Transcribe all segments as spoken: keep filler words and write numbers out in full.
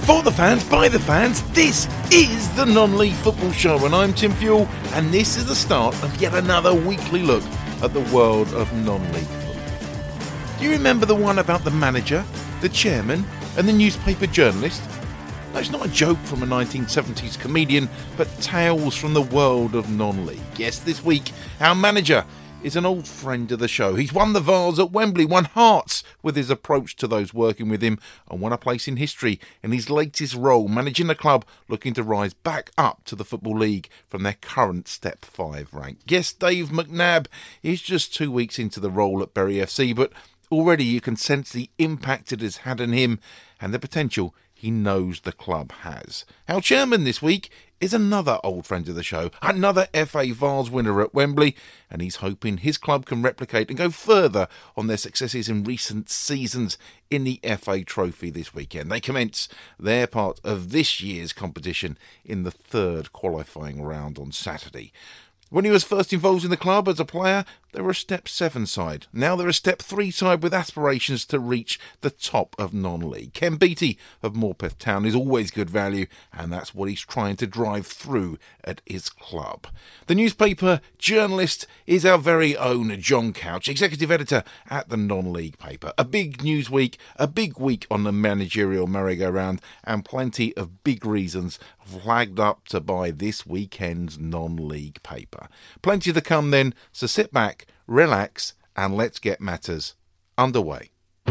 For the fans, by the fans, this is the Non-League Football Show, and I'm Tim Fuel, and this is the start of yet another weekly look at the world of non-league football. Do you remember the one about the manager, the chairman, and the newspaper journalist? No, it's not a joke from a nineteen seventies comedian, but tales from the world of non-league. Yes, this week, our manager is an old friend of the show. He's won the Vase at Wembley, won hearts with his approach to those working with him, and won a place in history in his latest role, managing a club looking to rise back up to the Football League from their current Step five rank. Yes, Dave McNabb is just two weeks into the role at Bury F C, but already you can sense the impact it has had on him and the potential he knows the club has. Our chairman this week is another old friend of the show, another F A Vase winner at Wembley, and he's hoping his club can replicate and go further on their successes in recent seasons in the F A Trophy this weekend. They commence their part of this year's competition in the third qualifying round on Saturday. When he was first involved in the club as a player, they were a Step seven side. Now they're a Step three side with aspirations to reach the top of non-league. Ken Beattie of Morpeth Town is always good value, and that's what he's trying to drive through at his club. The newspaper journalist is our very own John Couch, executive editor at the non-league paper. A big news week, a big week on the managerial merry-go-round, and plenty of big reasons flagged up to buy this weekend's non-league paper. Plenty to come then, so sit back, relax, and let's get matters underway.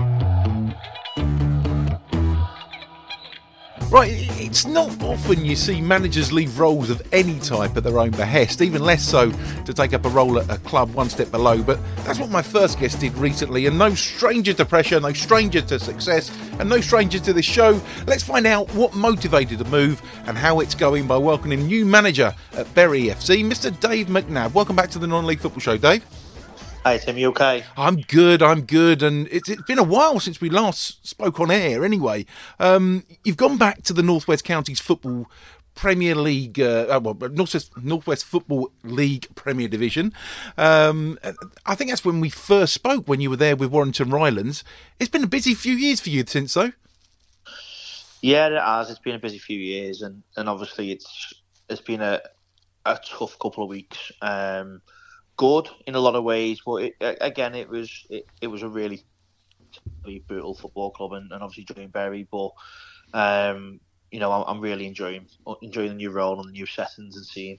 Right, it's not often you see managers leave roles of any type at their own behest, even less so to take up a role at a club one step below, but that's what my first guest did recently, and no stranger to pressure, no stranger to success, and no stranger to this show. Let's find out what motivated the move and how it's going by welcoming new manager at Bury F C, Mister Dave McNabb. Welcome back to the Non-League Football Show, Dave. Hey Tim, you okay? I'm good, I'm good, and it's, it's been a while since we last spoke on air anyway. Um, you've gone back to the North West Counties Football Premier League, uh, well, North West, North West Football League Premier Division. Um, I think that's when we first spoke, when you were there with Warrington Rylands. It's been a busy few years for you since, though. Yeah, it has. It's been a busy few years, and, and obviously it's it's been a, a tough couple of weeks. Um Good in a lot of ways, but it, again, it was it, it was a really, really brutal football club, and, and obviously joining Bury. But um, you know, I'm, I'm really enjoying enjoying the new role and the new settings and seeing.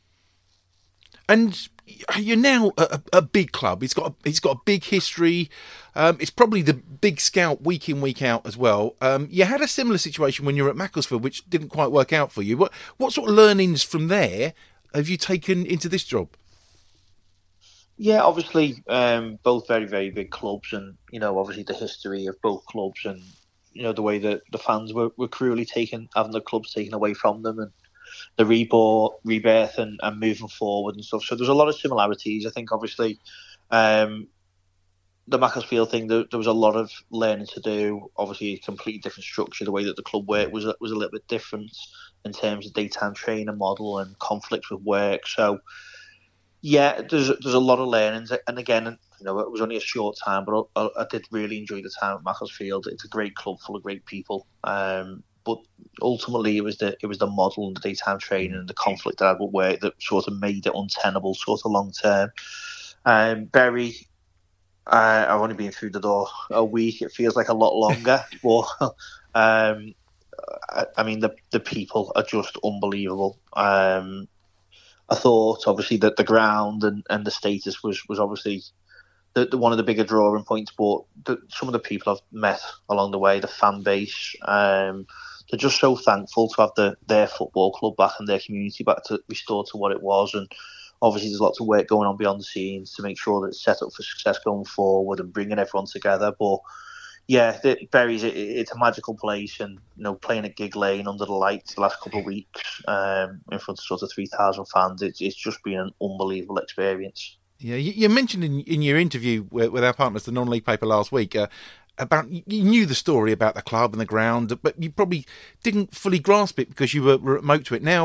And you're now a, a big club. It's got a, it's got a big history. Um, it's probably the big scout week in, week out as well. Um, you had a similar situation when you were at Macclesfield, which didn't quite work out for you. What what sort of learnings from there have you taken into this job? Yeah, obviously, um, both very, very big clubs, and you know, obviously the history of both clubs, and you know the way that the fans were, were cruelly taken, having the clubs taken away from them, and the rebirth, rebirth, and, and moving forward and stuff. So there's a lot of similarities. I think, obviously, um, the Macclesfield thing, there, there was a lot of learning to do. Obviously, a completely different structure. The way that the club worked was was a little bit different in terms of daytime training model and conflicts with work. So. Yeah, there's there's a lot of learnings, and again, you know, it was only a short time, but I, I did really enjoy the time at Macclesfield. It's a great club full of great people, um, but ultimately, it was the it was the model and the daytime training and the conflict that I would work that sort of made it untenable, sort of long term. Um, Bury, uh, I've only been through the door a week. It feels like a lot longer, but um, I, I mean, the the people are just unbelievable. Um, I thought, obviously, that the ground and, and the status was, was obviously the, the one of the bigger drawing points, but the, some of the people I've met along the way, the fan base, um, they're just so thankful to have the, their football club back and their community back to restore to what it was. And obviously, there's lots of work going on behind the scenes to make sure that it's set up for success going forward and bringing everyone together. But yeah, the, Bury's it, it's a magical place, and you know, playing at Gig Lane under the lights the last couple of weeks um, in front of sort of three thousand fans, it's it's just been an unbelievable experience. Yeah, you, you mentioned in, in your interview with, with our partners, the Non-League paper last week, uh, about you knew the story about the club and the ground, but you probably didn't fully grasp it because you were remote to it. Now,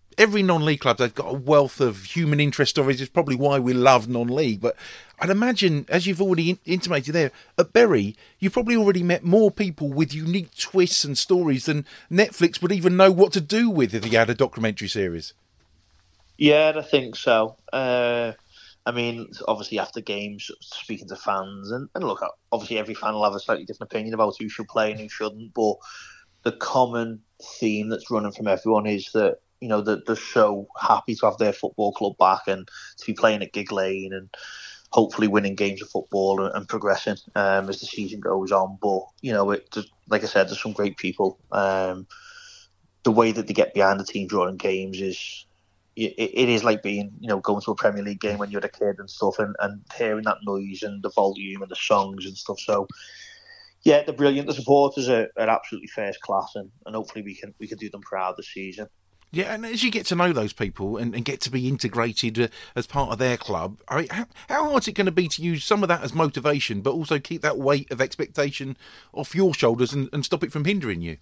every non-league club, they've got a wealth of human interest stories. It's probably why we love non-league. But I'd imagine, as you've already in- intimated there, at Bury, you've probably already met more people with unique twists and stories than Netflix would even know what to do with if they had a documentary series. Yeah, I think so. Uh, I mean, obviously after games, speaking to fans, and, and look, obviously every fan will have a slightly different opinion about who should play and who shouldn't, but the common theme that's running from everyone is that, you know, that they're so happy to have their football club back and to be playing at Gig Lane and hopefully winning games of football and, and progressing um, as the season goes on. But, you know, it, like I said, there's some great people. Um, the way that they get behind the team during games is, it, it is like being, you know, going to a Premier League game when you're a kid and stuff, and, and hearing that noise and the volume and the songs and stuff. So, yeah, they're brilliant. The supporters are, are absolutely first class, and, and hopefully we can we can do them proud this season. Yeah, and as you get to know those people and, and get to be integrated uh, as part of their club, I mean, how, how hard is it going to be to use some of that as motivation, but also keep that weight of expectation off your shoulders and, and stop it from hindering you?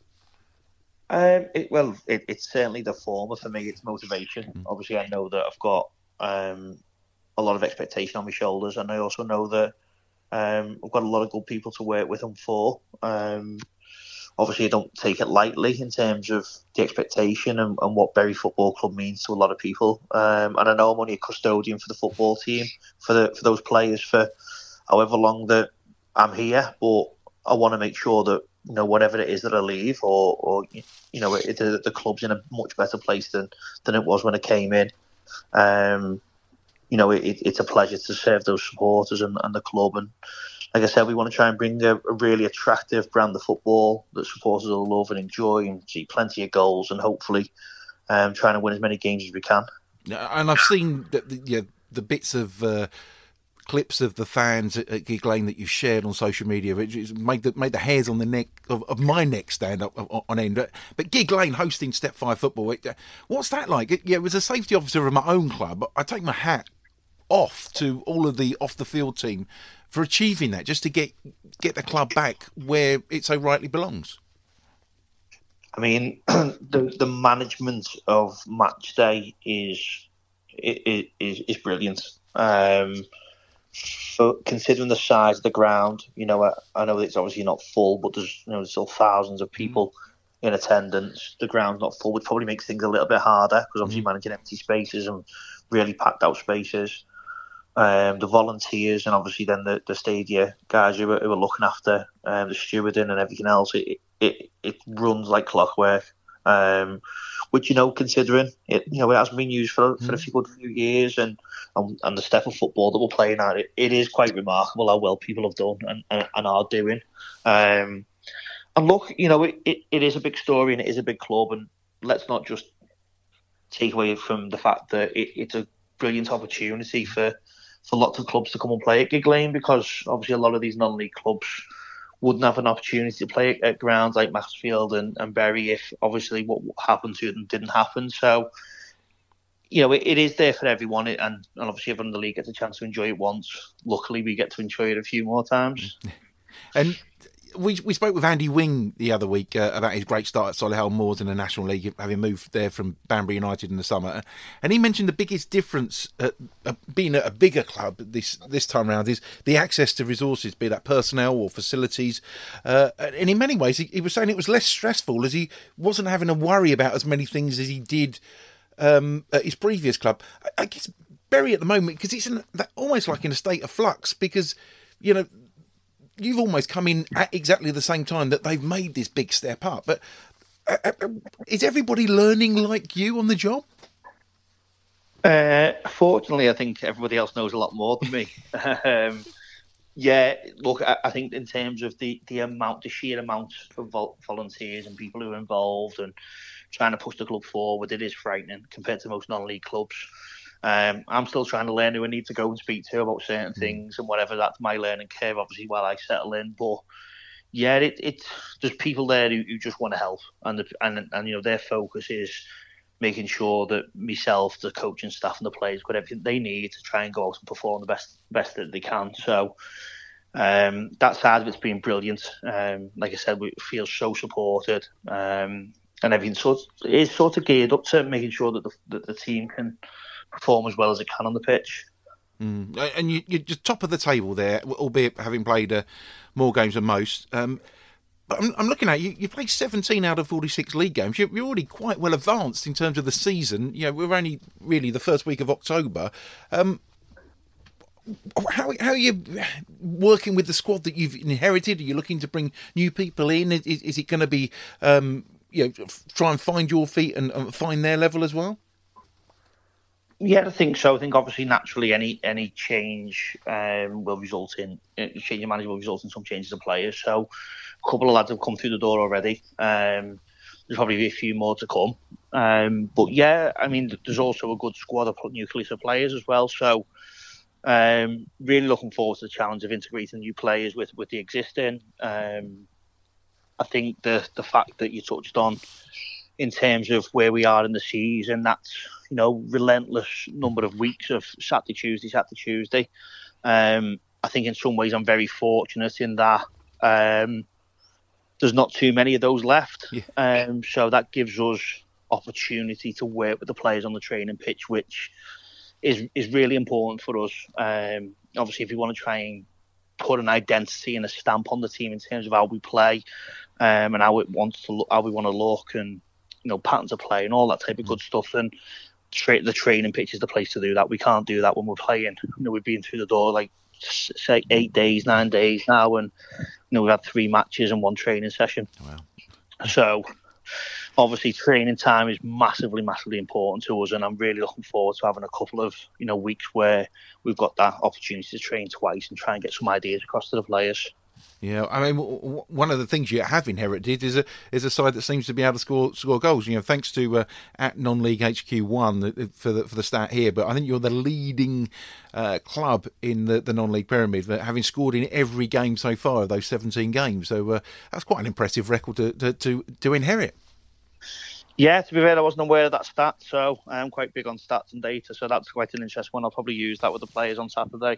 Um, it, well, it, it's certainly the former for me. It's motivation. Mm-hmm. Obviously, I know that I've got um, a lot of expectation on my shoulders, and I also know that um, I've got a lot of good people to work with and for. Um, obviously, I don't take it lightly in terms of the expectation and, and what Bury Football Club means to a lot of people. Um, and I know I'm only a custodian for the football team, for the for those players for however long that I'm here, but I want to make sure that, you know, whatever it is that I leave, or, or you know, it, the, the club's in a much better place than, than it was when I came in. Um, you know, it, it's a pleasure to serve those supporters and, and the club. And like I said, we want to try and bring a, a really attractive brand of football that supporters will love and enjoy, and see plenty of goals, and hopefully um, trying to win as many games as we can. And I've seen the, the, yeah, the bits of Uh... clips of the fans at, at Gig Lane that you shared on social media, which made the made the hairs on the neck of, of my neck stand up on end. But, but Gig Lane hosting Step Five football, it, what's that like? It, yeah, it was a safety officer of my own club. I take my hat off to all of the off the field team for achieving that, just to get get the club back where it so rightly belongs. I mean, the the management of match day is is is, is brilliant. Um, So considering the size of the ground, you know, I, I know it's obviously not full, but there's, you know, there's still thousands of people mm. in attendance. The ground's not full, which probably makes things a little bit harder, because obviously mm. managing empty spaces and really packed out spaces. Um, the volunteers and obviously then the, the stadia guys who are, who are looking after um, the stewarding and everything else, it it, it runs like clockwork. Um, which, you know, considering it, you know, it hasn't been used for for mm. a few good few years, and, and and the step of football that we're playing at, it, it is quite remarkable how well people have done and, and, and are doing. Um, and look, you know, it, it, it is a big story and it is a big club, and let's not just take away from the fact that it, it's a brilliant opportunity for for lots of clubs to come and play at Gig Lane, because obviously a lot of these non-league clubs wouldn't have an opportunity to play at grounds like Macclesfield and, and Bury if obviously what happened to them didn't happen. So, you know, it, it is there for everyone, and, and obviously everyone in the league gets a chance to enjoy it once. Luckily, we get to enjoy it a few more times. And we we spoke with Andy Wing the other week uh, about his great start at Solihull Moors in the National League, having moved there from Banbury United in the summer. And he mentioned the biggest difference at, uh, being at a bigger club this this time round is the access to resources, be that personnel or facilities. Uh, and in many ways, he, he was saying it was less stressful, as he wasn't having to worry about as many things as he did um, at his previous club. I, I guess Bury at the moment, because it's in, almost like in a state of flux, because, you know, you've almost come in at exactly the same time that they've made this big step up. But uh, uh, is everybody learning like you on the job? Uh, fortunately, I think everybody else knows a lot more than me. um, yeah, look, I, I think in terms of the, the amount, the sheer amount of vol- volunteers and people who are involved and trying to push the club forward, it is frightening compared to most non-league clubs. Um, I'm still trying to learn who I need to go and speak to about certain things and whatever. That's my learning curve, obviously, while I settle in. But yeah, it, it there's people there who, who just want to help, and the, and and you know their focus is making sure that myself, the coaching staff, and the players got everything they need to try and go out and perform the best best that they can. So um, that side of it's been brilliant. Um, like I said, we feel so supported. Um, and everything sort is sort of geared up to making sure that the, that the team can perform as well as it can on the pitch. Mm. And you, you're just top of the table there, albeit having played uh, more games than most. Um, but I'm, I'm looking at you. You played seventeen out of forty-six league games. You're, you're already quite well advanced in terms of the season. You know, we're only really the first week of October. Um, How, how are you working with the squad that you've inherited? Are you looking to bring new people in? Is, is it going to be, um, you know, try and find your feet and, and find their level as well? Yeah, I think so. I think obviously naturally any any change um, will result in uh, change of manager will result in some changes of players. So a couple of lads have come through the door already. Um, there's probably a few more to come. Um, but yeah, I mean, there's also a good squad of nucleus of players as well. So. Um, really looking forward to the challenge of integrating new players with, with the existing. Um, I think the the fact that you touched on in terms of where we are in the season, that's, you know, relentless number of weeks of Saturday, Tuesday, Saturday, Tuesday. Um, I think in some ways I'm very fortunate in that um, there's not too many of those left. Yeah. Um, so that gives us opportunity to work with the players on the training pitch, which is is really important for us. Um, obviously, if we want to try and put an identity and a stamp on the team in terms of how we play um, and how it wants to look, how we want to look, and you know, patterns of play and all that type of good stuff, then tra- the training pitch is the place to do that. We can't do that when we're playing. You know, we've been through the door like say eight days, nine days now, and you know, we've had three matches and one training session. Wow. So. Obviously, training time is massively, massively important to us, and I'm really looking forward to having a couple of, you know, weeks where we've got that opportunity to train twice and try and get some ideas across to the players. Yeah, I mean, w- one of the things you have inherited is a is a side that seems to be able to score score goals. You know, thanks to uh, at non-league H Q one for the for the stat here, but I think you're the leading uh, club in the, the non-league pyramid, having scored in every game so far of those seventeen games. So uh, that's quite an impressive record to to to, to inherit. Yeah, to be fair, I wasn't aware of that stat, so I'm quite big on stats and data, so that's quite an interesting one. I'll probably use that with the players on Saturday.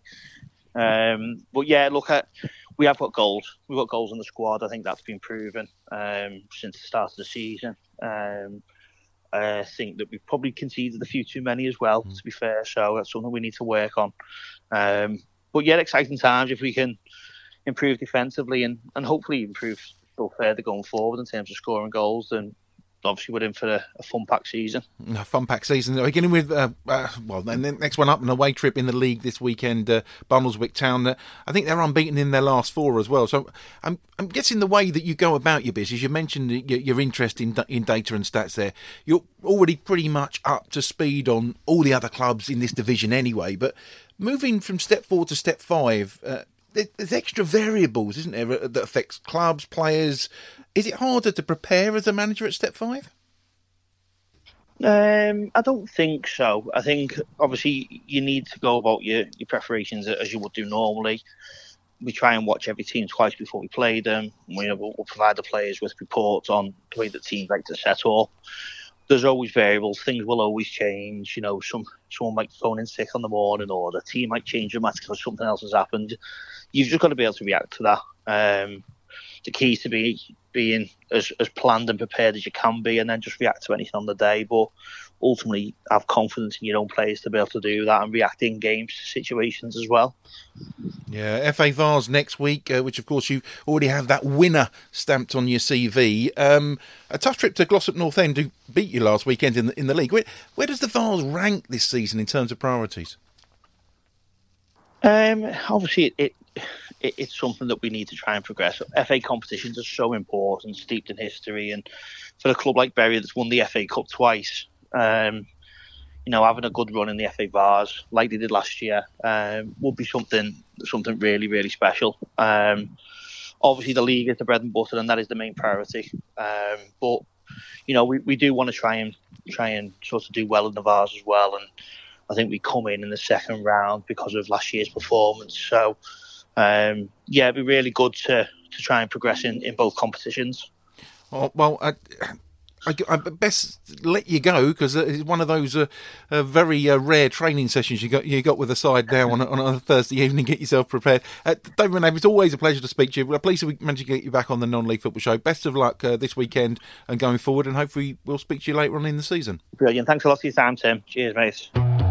Um, but yeah, look, at we have got goals. We've got goals in the squad. I think that's been proven um, since the start of the season. Um, I think that we've probably conceded a few too many as well, mm. to be fair, so that's something we need to work on. Um, but yeah, exciting times if we can improve defensively and, and hopefully improve still further going forward in terms of scoring goals, then obviously we're in for a, a fun-packed season. A fun-packed season. Beginning with, uh, uh, well, then the next one up, an away trip in the league this weekend, uh, Bundleswick Town. Uh, I think they're unbeaten in their last four as well. So I'm I'm guessing the way that you go about your business, you mentioned your, your interest in, in data and stats there. You're already pretty much up to speed on all the other clubs in this division anyway. But moving from step four to step five, uh, there's extra variables, isn't there, that affects clubs, players. Is it harder to prepare as a manager at step five? Um, I don't think so. I think obviously you need to go about your, your preparations as you would do normally. We try and watch every team twice before we play them. We, we'll, we'll provide the players with reports on the way the teams like to set up. There's always variables. Things will always change. You know, some someone might phone in sick on the morning, or the team might change dramatically because something else has happened. You've just got to be able to react to that. Um, the key is to be being as, as planned and prepared as you can be, and then just react to anything on the day. But ultimately, have confidence in your own players to be able to do that and react in games situations as well. Yeah, F A Vase next week, uh, which of course you already have that winner stamped on your C V. Um, a tough trip to Glossop North End, who beat you last weekend in the, in the league. Where, where does the Vase rank this season in terms of priorities? Um, obviously, it, it, it it's something that we need to try and progress. F A competitions are so important, steeped in history, and for a club like Bury that's won the F A Cup twice, um, you know, having a good run in the F A Vase like they did last year um, would be something something really, really special. Um, obviously, the league is the bread and butter, and that is the main priority. Um, but you know, we, we do want to try and try and sort of do well in the Vase as well, and I think we come in in the second round because of last year's performance. So, um, yeah, it'd be really good to, to try and progress in, in both competitions. Oh, well, I, I, I best let you go because it's one of those uh, uh, very uh, rare training sessions you got you got with the side now on, a- on a Thursday evening. Get yourself prepared. Uh, David Renee, it's always a pleasure to speak to you. We're pleased we managed to get you back on the Non-League Football Show. Best of luck uh, this weekend and going forward, and hopefully we'll speak to you later on in the season. Brilliant. Thanks a lot for your time, Tim. Cheers, mate.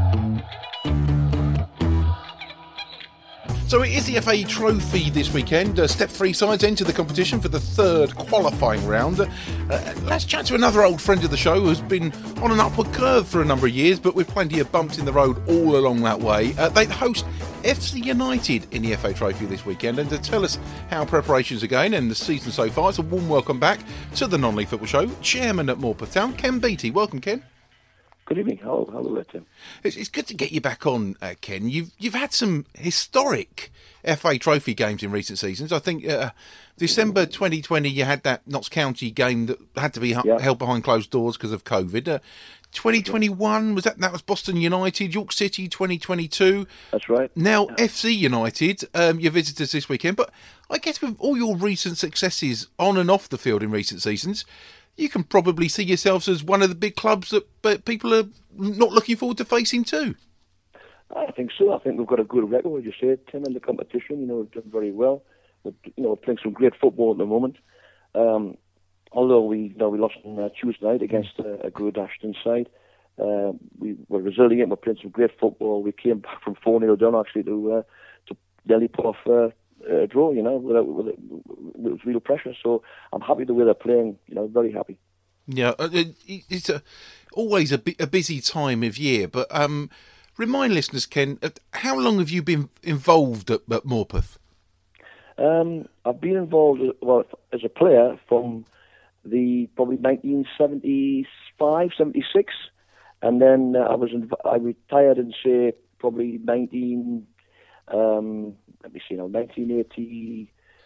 So it is the F A Trophy this weekend. Uh, step three sides enter the competition for the third qualifying round. Uh, let's chat to another old friend of the show who's been on an upward curve for a number of years, but with plenty of bumps in the road all along that way. Uh, they host F C United in the F A Trophy this weekend, and to tell us how preparations are going and the season so far, it's a warm welcome back to the Non-League Football Show. Chairman at Morpeth Town, Ken Beattie. Welcome, Ken. Good evening. Hello, hello, Tim. It's, it's good to get you back on, uh, Ken. You've you've had some historic F A Trophy games in recent seasons. I think uh, December twenty twenty, you had that Notts County game that had to be Yeah. held behind closed doors because of COVID. Uh, twenty twenty-one was that? That was Boston United, York City. twenty twenty-two. That's right. Now F C United, um, your visitors this weekend. But I guess with all your recent successes on and off the field in recent seasons, you can probably see yourselves as one of the big clubs that but people are not looking forward to facing too. I think so. I think we've got a good record, as you said, Tim, in the competition. You know, we've done very well. We're, you know, we're playing some great football at the moment. Um, although we, you know, we lost on uh, Tuesday night against uh, a good Ashton side. Uh, we were resilient. We're playing some great football. We came back from four nil down actually to uh, to nearly pull off uh, a draw. You know, without, with, it, it was real pressure. So I'm happy the way they're playing. You know, very happy. Yeah, it, it's a, always a, bu- a busy time of year. But um, remind listeners, Ken, uh, how long have you been involved at, at Morpeth? Um, I've been involved well as a player from the probably nineteen seventy-five, seventy-six, and then uh, I was in, I retired in say probably nineteen um, let me see now nineteen eighty-six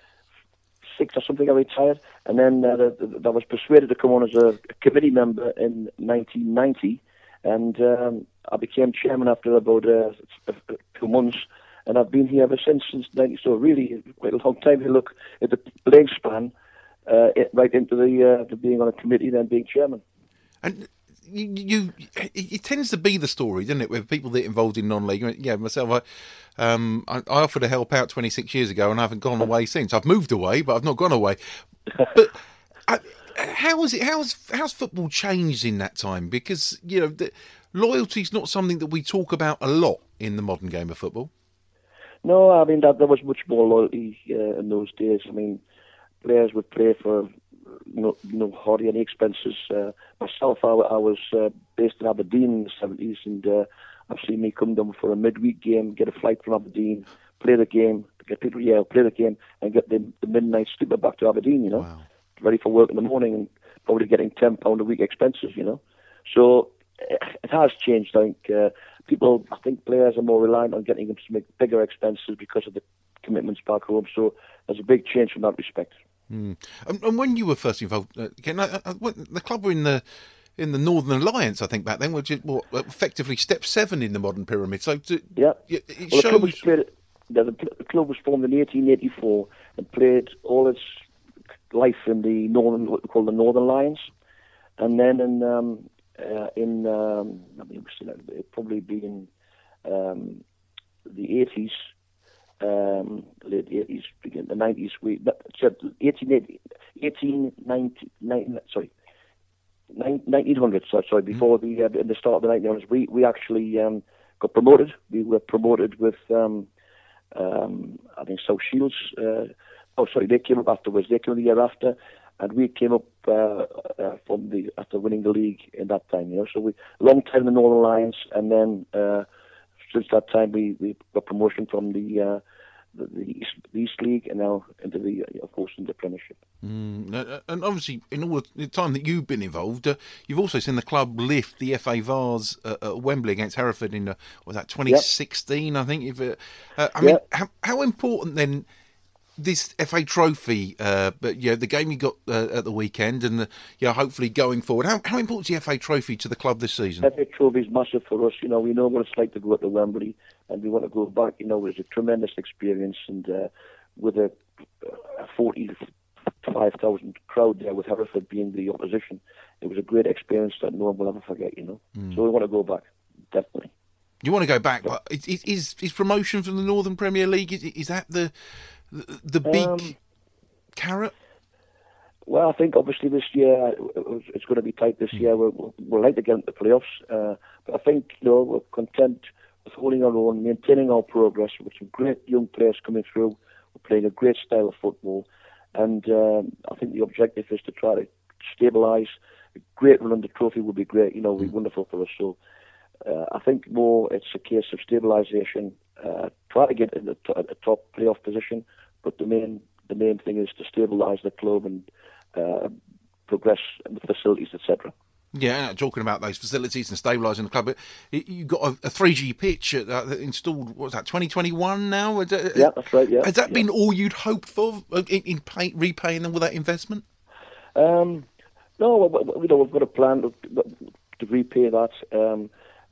or something. I retired, and then uh, the, the, I was persuaded to come on as a committee member in nineteen ninety, and um, I became chairman after about uh, two months. And I've been here ever since, since ninety. So really, quite a long time. You look at the playing span, uh, it, right into the uh, to being on a committee, then being chairman. And you, you, it tends to be the story, doesn't it, with people that are involved in non-league. Yeah, myself, I, um, I, I offered to help out twenty-six years ago, and I haven't gone away since. I've moved away, but I've not gone away. But I, how is it? How's how's football changed in that time? Because you know, the, loyalty is not something that we talk about a lot in the modern game of football. No, I mean, that, there was much more loyalty uh, in those days. I mean, players would play for no, no hardly any expenses. Uh, myself, I, I was uh, based in Aberdeen in the seventies, and uh, I've seen me come down for a midweek game, get a flight from Aberdeen, play the game, get people, yeah, play the game, and get the, the midnight sleeper back to Aberdeen, you know, Wow. ready for work in the morning, and probably getting ten pounds a week expenses, you know. So it has changed, I think. Uh, people, I think players are more reliant on getting them to make bigger expenses because of the commitments back home. So there's a big change from that respect. Mm. And, and when you were first involved, uh, Ken, uh, uh, the club were in the in the Northern Alliance, I think, back then, which is what, effectively step seven in the modern pyramid. So to, yeah, it well, shows. The club, was played, the, the club was formed in eighteen eighty-four and played all its life in the Northern, what we call the Northern Alliance, and then in um, Uh, in um, I mean, it'd probably be in um, the eighties, um, late eighties, begin the nineties. We eighteen eighty, eighteen ninety, nine, sorry, nineteen hundred. So, sorry, before the uh, the start of the nineteen hundreds, we we actually um, got promoted. We were promoted with um, um, I think South Shields. Uh, oh, sorry, they came up afterwards. They came the year after. And we came up uh, uh, from the after winning the league in that time, you know. So we long time in the Northern Alliance, and then uh, since that time we, we got promotion from the uh, the, the, East, the East League, and now into the uh, of course into the Premiership. Mm, and obviously, in all the time that you've been involved, uh, you've also seen the club lift the F A Vase uh, at Wembley against Hereford in uh, what was that twenty sixteen? Yep. I think. If uh, uh, I mean, yep. how how important then? This F A Trophy, uh, but you know, the game you got uh, at the weekend, and the, you know, hopefully going forward. How how important is the F A Trophy to the club this season? F A Trophy is massive for us. You know, we know what it's like to go to Wembley, and we want to go back. You know, it's a tremendous experience, and uh, with a, a forty five thousand crowd there with Hereford being the opposition. It was a great experience that no one will ever forget, you know. Mm. So we want to go back, definitely. You want to go back, but is, is, is promotion from the Northern Premier League, is, is that the the, the big um, carrot? Well, I think obviously this year, it's going to be tight this year. We'll, we'll like to get into the playoffs. Uh, but I think, you know, we're content with holding our own, maintaining our progress with some great young players coming through. We're playing a great style of football. And um, I think the objective is to try to stabilise. A great run on the trophy would be great, you know, would be wonderful for us. So uh, I think more it's a case of stabilisation, uh, try to get in the t- a top playoff position. But the main the main thing is to stabilise the club and Uh, progress in the facilities, et cetera. Yeah, talking about those facilities and stabilising the club, you've got a, a three G pitch uh, installed, what was that, twenty twenty-one now? Yeah, that's right, yeah. Has that yeah. been all you'd hoped for in, in pay, repaying them with that investment? Um, no, you know, we've got a plan to, to repay that. Um,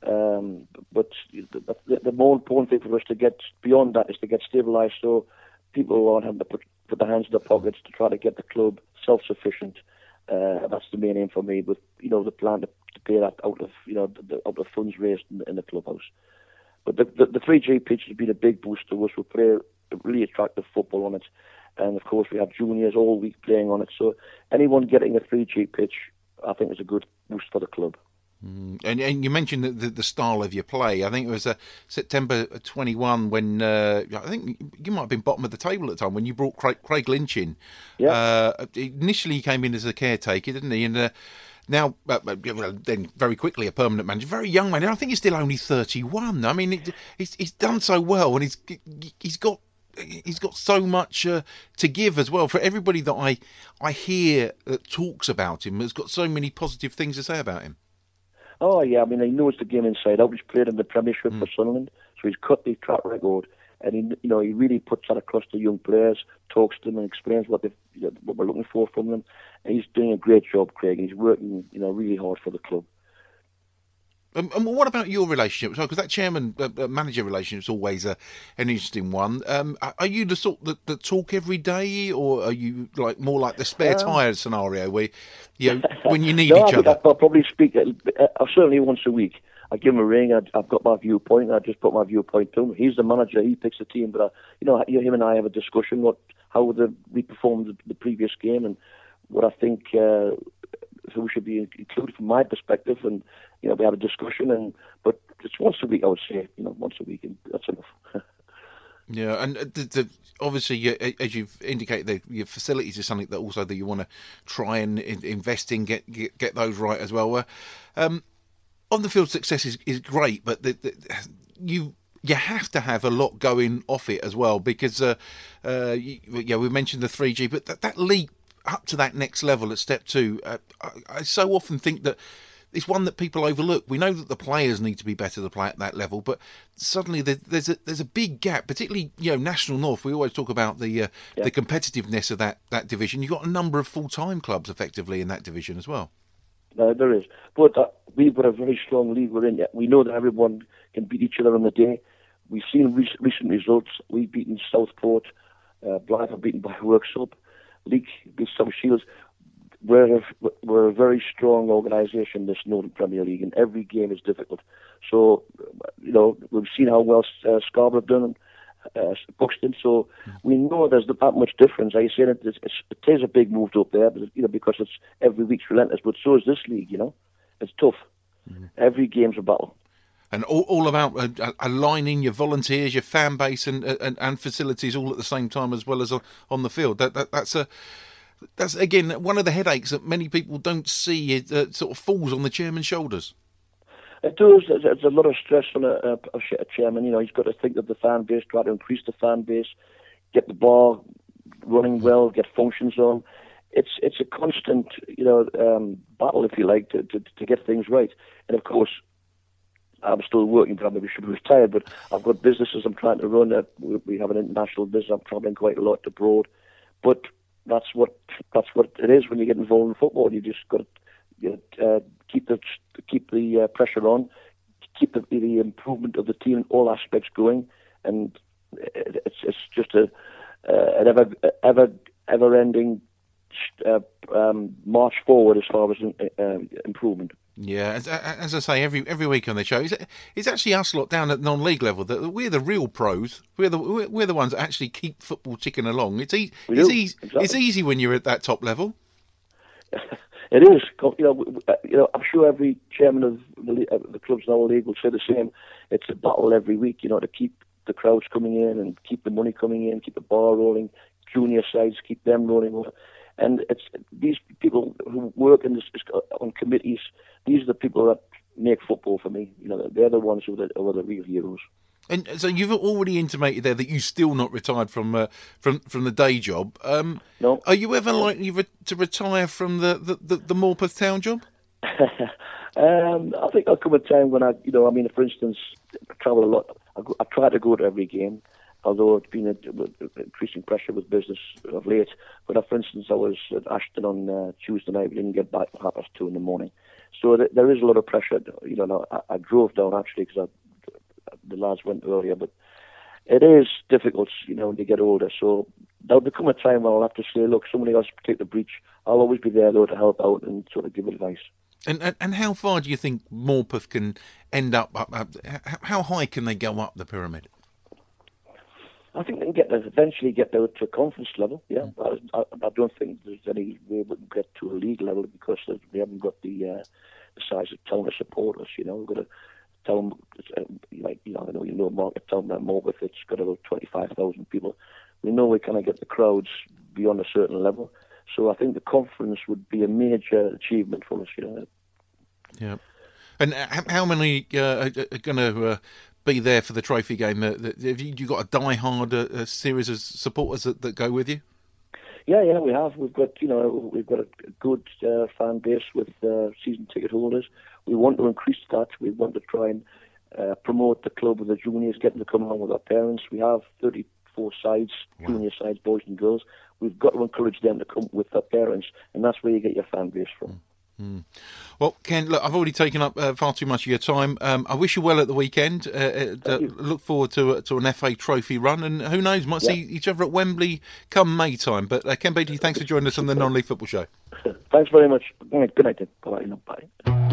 um, but the, the, the more important thing for us to get beyond that is to get stabilised so people aren't having to put, put their hands in their pockets to try to get the club self-sufficient. Uh, that's the main aim for me. With you know the plan to, to pay that out of you know the, the, out of funds raised in, in the clubhouse. But the, the the three G pitch has been a big boost to us. We play really attractive football on it, and of course we have juniors all week playing on it. So anyone getting a three G pitch, I think, is a good boost for the club. Mm. And, and you mentioned the, the, the style of your play. I think it was uh, September twenty-one when uh, I think you might have been bottom of the table at the time when you brought Craig, Craig Lynch in. Yeah. Uh, initially, he came in as a caretaker, didn't he? And uh, now, uh, well, then very quickly a permanent manager. Very young man. And I think he's still only thirty-one. I mean, it, he's he's done so well, and he's he's got. He's got so much uh, to give as well. For everybody that I I hear that talks about him, has got so many positive things to say about him. Oh yeah, I mean he knows the game inside out. He's played in the Premiership mm. for Sunderland, so he's cut the track record, and he, you know, he really puts that across to young players, talks to them, and explains what they, you know, what we're looking for from them. And he's doing a great job, Craig. And he's working, you know, really hard for the club. Um, and what about your relationship? Because that chairman-manager uh, relationship is always uh, an interesting one. Um, are you the sort that, that talk every day, or are you like more like the spare um, tyre scenario where you know, when you need no, each I other? I'll probably speak uh, certainly once a week. I give him a ring. I, I've got my viewpoint. I just put my viewpoint to him. He's the manager. He picks the team. But I, you know, him and I have a discussion what how the, we performed the, the previous game and what I think. Uh, who should be included from my perspective, and you know we have a discussion. And but it's once a week, I would say, you know, once a week, and that's enough. Yeah, and the, the, obviously, you, as you've indicated, the, your facilities is something that also that you want to try and invest in, get get, get those right as well. Uh, um, on the field, success is, is great, but the, the, you. You have to have a lot going off it as well, because uh, uh, you, yeah, we mentioned the three G, but that, that leap up to that next level at step two, uh, I, I so often think that it's one that people overlook. We know that the players need to be better to play at that level, but suddenly there, there's a there's a big gap, particularly you know National North. We always talk about the uh, yeah. the competitiveness of that, that division. You've got a number of full time clubs effectively in that division as well. Uh, there is, but uh, we've got a very strong league we're in. We know that everyone can beat each other on the day. We've seen recent, recent results. We've beaten Southport, uh, Blythe are beaten by Worksop, Leek beat South Shields. We're a, we're a very strong organisation, this Northern Premier League, and every game is difficult. So, you know, we've seen how well uh, Scarborough have done, uh, Buxton. So we know there's not that much difference. I say that it's, it's, it is a big move up there, but, you know, because it's every week's relentless. But so is this league. You know, it's tough. Mm-hmm. Every game's a battle. And all, all about uh, aligning your volunteers, your fan base, and, and and facilities all at the same time, as well as on the field. That, that that's a that's again one of the headaches that many people don't see. It uh, sort of falls on the chairman's shoulders. It does. There's a lot of stress on a, a, a chairman. You know, he's got to think of the fan base, try to increase the fan base, get the ball running well, get functions on. It's it's a constant, you know, um, battle, if you like, to, to to get things right. And of course, I'm still working, but I maybe should be retired. But I've got businesses I'm trying to run. We have an international business. I'm travelling quite a lot abroad. But that's what that's what it is when you get involved in football. You just got to you know, uh, keep the keep the uh, pressure on, keep the, the improvement of the team in all aspects going, and it's it's just a uh, an ever ever ever ending uh, um, march forward as far as uh, improvement. Yeah, as, as I say every every week on the show, it's, it's actually us lot down at non-league level that we're the real pros. We're the we're, we're the ones that actually keep football ticking along. It's e- it's easy. Exactly. It's easy when you're at that top level. It is. You know, you know. I'm sure every chairman of the, uh, the clubs in our league will say the same. It's a battle every week, you know, to keep the crowds coming in and keep the money coming in, keep the ball rolling. Junior sides, keep them rolling. And it's these people who work in this, on committees. These are the people that make football for me. You know, they're the ones who are the, who are the real heroes. And so you've already intimated there that you're still not retired from uh, from from the day job. Um, no. Are you ever likely re- to retire from the, the, the, the Morpeth Town job? um, I think there'll come a time when I, you know, I mean, for instance, I travel a lot. I, go, I try to go to every game. Although it's been a, a, increasing pressure with business of late. But uh, for instance, I was at Ashton on uh, Tuesday night. We didn't get back till half past two in the morning. So th- there is a lot of pressure. You know, I, I drove down actually because the lads went earlier. But it is difficult, you know, when you get older. So there'll become a time when I'll have to say, look, somebody else take the breach. I'll always be there though to help out and sort of give advice. And and, and how far do you think Morpeth can end up, up, up? How high can they go up the pyramid? I think they can get there, eventually get there to a conference level. Yeah, mm. I, I don't think there's any way we can get to a league level because we haven't got the, uh, the size of town to support us. You know, we've got a town like you know, I know you know Market Town that Morpeth, it's got about twenty-five thousand people. We know we kind of get the crowds beyond a certain level, so I think the conference would be a major achievement for us. You know. Yeah, and how many uh, are going to? Uh, be there for the trophy game? Uh, have you, you got a die-hard uh, a series of supporters that, that go with you? Yeah, yeah, we have. We've got, you know, we've got a good uh, fan base with uh, season ticket holders. We want to increase that. We want to try and uh, promote the club with the juniors, getting to come along with our parents. We have thirty-four sides, wow. Junior sides, boys and girls. We've got to encourage them to come with their parents, and that's where you get your fan base from. Mm. Mm. Well, Ken, look, I've already taken up uh, far too much of your time. Um, I wish you well at the weekend. Uh, uh, look forward to to an F A Trophy run, and who knows, might yeah. see each other at Wembley come May time. But uh, Ken Beattie, thanks for joining us on the Non-League Football Show. Thanks very much. Good night. Bye. Bye.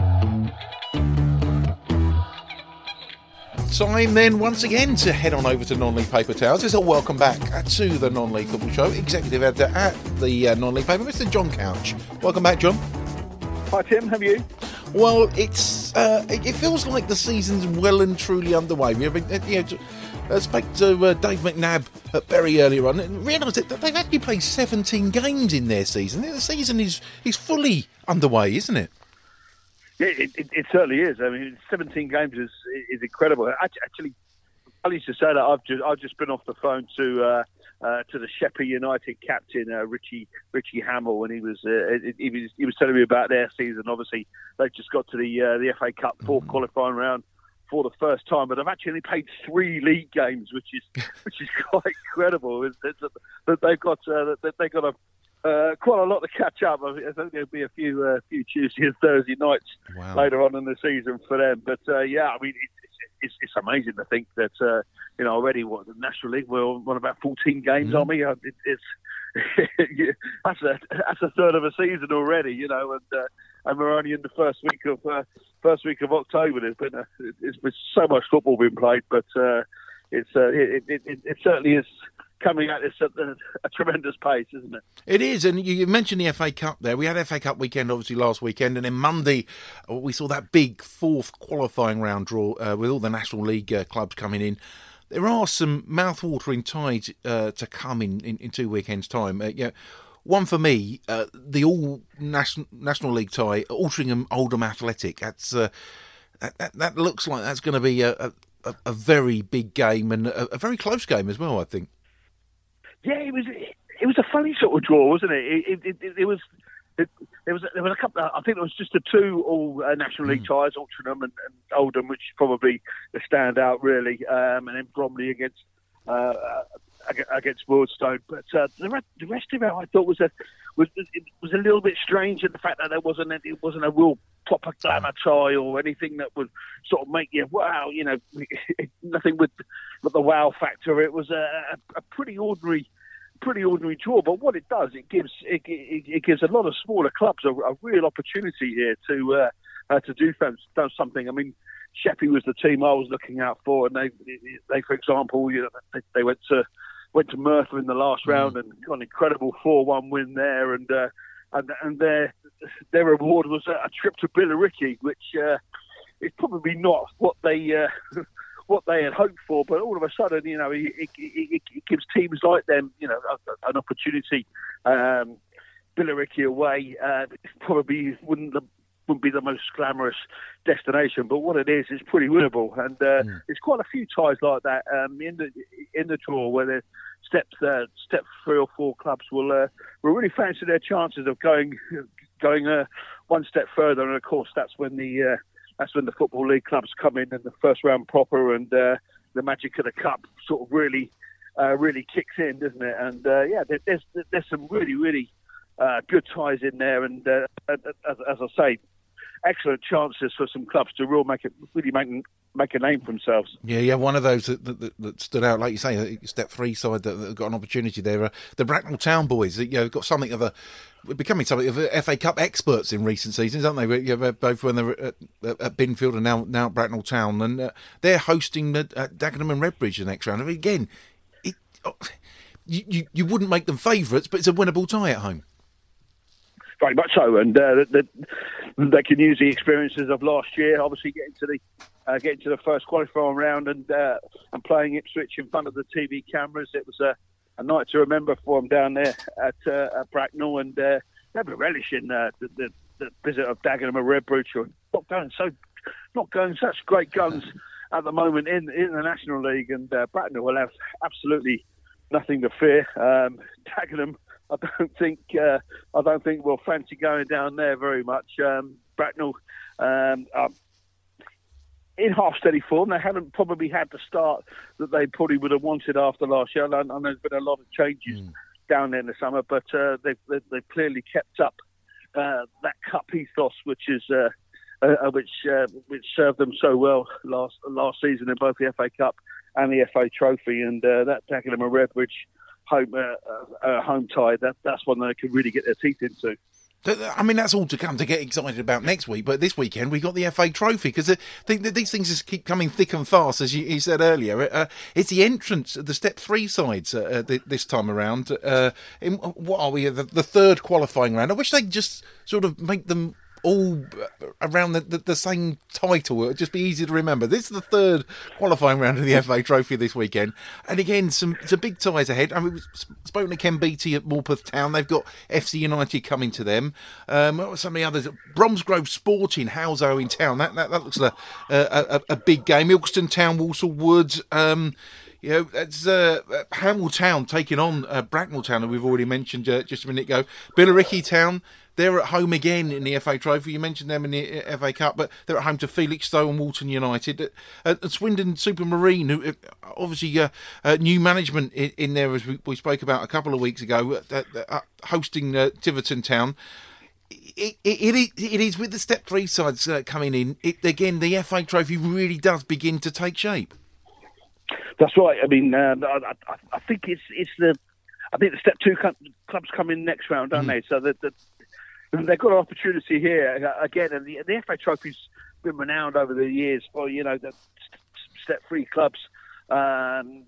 Time then once again to head on over to Non-League Paper Towels. It's a welcome back to the Non-League Football Show. Executive editor at the uh, Non-League Paper, Mister John Couch. Welcome back, John. Hi Tim, how are you? Well, it's uh, it feels like the season's well and truly underway. We have been, you know, I spoke to uh, Dave McNabb at Bury earlier on and realised that they've actually played seventeen games in their season. The season is is fully underway, isn't it? Yeah, it, it, it certainly is. I mean, seventeen games is is incredible. Actually, I used to say that I've just I've just been off the phone to. Uh, Uh, to the Sheppey United captain uh, Richie Richie Hamill, and he was uh, he was he was telling me about their season. Obviously, they've just got to the uh, the F A Cup fourth qualifying round for the first time, but they've actually played three league games, which is which is quite incredible. It's, it's, that they've got uh, that they've got a uh, quite a lot to catch up. I think there'll be a few uh, few Tuesday and Thursday nights wow. later on in the season for them. But uh, yeah, I mean. It, It's, it's amazing to think that, uh, you know, already, what, the National League, we're on about fourteen games, mm. on me. It, it's, that's, a, that's a third of a season already, you know, and uh, and we're only in the first week of uh, first week of October. There's been, a, it's been so much football being played, but uh, it's uh, it, it, it, it certainly is coming at this at a, a tremendous pace, isn't it? It is, and you mentioned the F A Cup there. We had F A Cup weekend, obviously, last weekend, and then Monday we saw that big fourth qualifying round draw uh, with all the National League uh, clubs coming in. There are some mouth-watering ties uh, to come in, in, in two weekends' time. Uh, yeah, one for me, uh, the all National National League tie, Altrincham Oldham Athletic. That's uh, that, that that looks like that's going to be a, a, a very big game and a, a very close game as well, I think. Yeah, it was. It was a funny sort of draw, wasn't it? It, it, it, it was. It, there was. There was a couple. I think it was just the two all uh, National League mm. ties, Altrincham and, and Oldham, which is probably the standout, really. Um, and then Bromley against uh, against Wardstone. But uh, the rest, the rest of it, I thought was a was it was a little bit strange in the fact that there wasn't a, it wasn't a real proper glamour tie or anything that would sort of make you wow, you know, nothing with, with the wow factor. It was a, a pretty ordinary. pretty ordinary draw. But what it does, it gives it, it, it gives a lot of smaller clubs a, a real opportunity here to uh, uh, to do something. I mean, Sheppey was the team I was looking out for, and they, they for example, you know, they, they went to went to Merthyr in the last round and got an incredible four one win there, and uh, and, and their their reward was a, a trip to Billericay, which uh, is probably not what they uh, what they had hoped for, but all of a sudden, you know, it, it, it, it gives teams like them, you know, an opportunity. Um, Billericay away uh, probably wouldn't the wouldn't be the most glamorous destination, but what it is, is pretty winnable. And uh, mm. there's quite a few ties like that um, in the in the draw where the step uh, step three or four clubs will uh, will really fancy their chances of going going uh, one step further. And of course, that's when the uh, that's when the Football League clubs come in and the first round proper, and uh, the magic of the cup sort of really uh, really kicks in, doesn't it? And uh, yeah, there, there's there's some really really uh, good ties in there, and uh, as, as I say, excellent chances for some clubs to really make it, really make make a name for themselves. Yeah, yeah. One of those that, that, that stood out, like you say, step three side that, that got an opportunity there. Uh, the Bracknell Town boys, you know, got something of a becoming something of a F A Cup experts in recent seasons, aren't they? You know, both when they were at, at Binfield and now now at Bracknell Town, and uh, they're hosting the, uh, Dagenham and Redbridge the next round. I mean, again, it, oh, you, you you wouldn't make them favourites, but it's a winnable tie at home. Very much so, and uh, the, they can use the experiences of last year. Obviously, getting to the uh, getting to the first qualifying round and uh, and playing Ipswich in front of the T V cameras. It was a, a night to remember for them down there at, uh, at Bracknell, and uh, they were relishing uh, the, the, the visit of Dagenham and Redbridge, who are not going so not going such great guns at the moment in in the National League, and uh, Bracknell will have absolutely nothing to fear. Um, Dagenham, I don't think uh, I don't think we'll fancy going down there very much. Um, Bracknell um, are in half steady form. They haven't probably had the start that they probably would have wanted after last year. I know there's been a lot of changes mm. down there in the summer, but uh, they've, they've they've clearly kept up uh, that cup ethos, which is uh, uh, which uh, which served them so well last last season in both the F A Cup and the F A Trophy, and uh, that Dagenham and Redbridge home uh, uh, home tie, that that's one they can really get their teeth into. I mean, that's all to come to get excited about next week, but this weekend we got the F A Trophy, because the, the, these things just keep coming thick and fast, as you, you said earlier. Uh, it's the entrance of the step three sides uh, this time around. Uh, in, what are we, the, the third qualifying round? I wish they'd just sort of make them all around the, the, the same title. It would just be easy to remember. This is the third qualifying round of the F A Trophy this weekend, and again some some big ties ahead. I mean, we've spoken to Ken Beattie at Morpeth Town. They've got F C United coming to them. Um, what were some of the others? Bromsgrove Sporting, Halso in town. That that, that looks like a, a, a big game. Ilkeston Town, Walsall Wood. Um, You know, it's uh, Hamel Town taking on uh, Bracknell Town, that we've already mentioned uh, just a minute ago. Billericay Town, they're at home again in the F A Trophy. You mentioned them in the F A Cup, but they're at home to Felixstowe and Walton United. Uh, and Swindon Supermarine, who uh, obviously uh, uh, new management in, in there, as we, we spoke about a couple of weeks ago, uh, uh, hosting uh, Tiverton Town. It, it, it, it is with the step three sides uh, coming in. It, again, the F A Trophy really does begin to take shape. That's right. I mean, uh, I, I, I think it's it's the I think the step two clubs come in next round, don't mm. they? So that the, they've got an opportunity here again, and the, the F A Trophy's been renowned over the years for, you know, the step three clubs, um,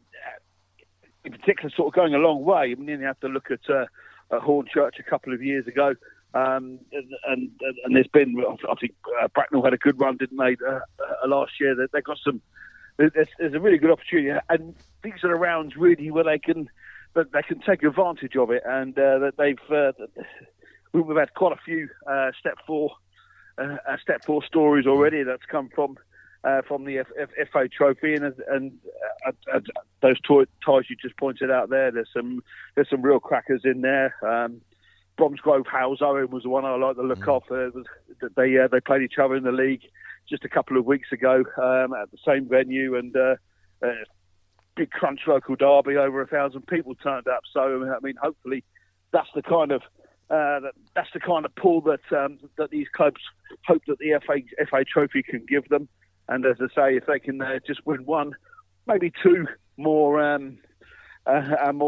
in particular, sort of going a long way. I mean, you have to look at, uh, at Hornchurch a couple of years ago, um, and, and and there's been, I think uh, Bracknell had a good run, didn't they? Uh, uh, last year, they, they got some. There's, there's a really good opportunity, and these are the rounds really where they can that they can take advantage of it, and uh, that they've uh, we've had quite a few uh, step four uh, step four stories already that's come from uh, from the F- F- F A Trophy, and and uh, uh, those t- ties you just pointed out there. There's some there's some real crackers in there. Um, Bromsgrove Halso was the one I like the look mm. of. Uh, was, they uh, they played each other in the league just a couple of weeks ago um, at the same venue, and uh, uh, big crunch local derby, over a thousand people turned up. So I mean, hopefully, that's the kind of uh, that, that's the kind of pull that um, that these clubs hope that the F A F A Trophy can give them. And as I say, if they can uh, just win one, maybe two more um, uh, uh, more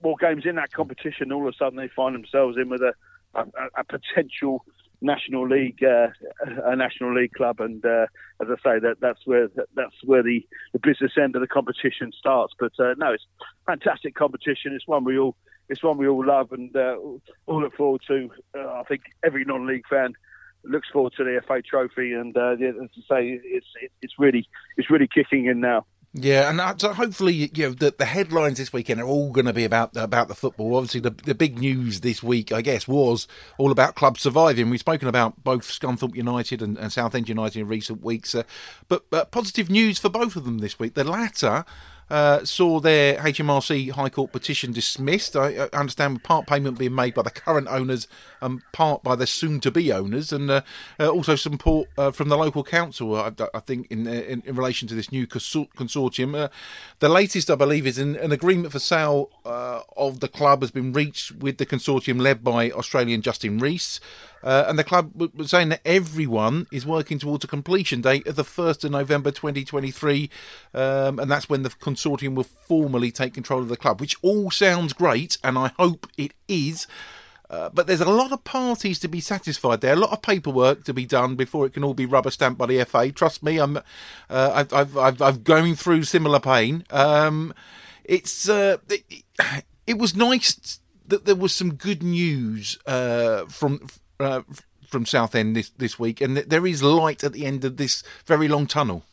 more games in that competition, all of a sudden they find themselves in with a, a, a potential National League, uh, a National League club, and uh, as I say, that that's where that's where the, the business end of the competition starts. But uh, no, it's fantastic competition. It's one we all it's one we all love, and uh, all look forward to. Uh, I think every non-league fan looks forward to the F A Trophy, and uh, as I say, it's it's really it's really kicking in now. Yeah, and uh, so hopefully, you know, the, the headlines this weekend are all going to be about about the football. Obviously, the the big news this week, I guess, was all about clubs surviving. We've spoken about both Scunthorpe United and, and Southend United in recent weeks, uh, but uh, positive news for both of them this week. The latter uh, saw their H M R C High Court petition dismissed. I, I understand part payment being made by the current owners and part by the soon-to-be owners, and uh, uh, also support uh, from the local council, I, I think, in, in in relation to this new consortium. Uh, the latest, I believe, is in, an agreement for sale uh, of the club has been reached with the consortium led by Australian Justin Rees. Uh, and the club was saying that everyone is working towards a completion date of the first of November twenty twenty-three, um, and that's when the consortium will formally take control of the club, which all sounds great, and I hope it is. Uh, but there's a lot of parties to be satisfied there, a lot of paperwork to be done before it can all be rubber stamped by the F A. Trust me, I'm, uh, I've, I've, I've, I've going through similar pain. Um, it's uh, it, it was nice that there was some good news uh, from. Uh, from Southend this, this week, and there is light at the end of this very long tunnel.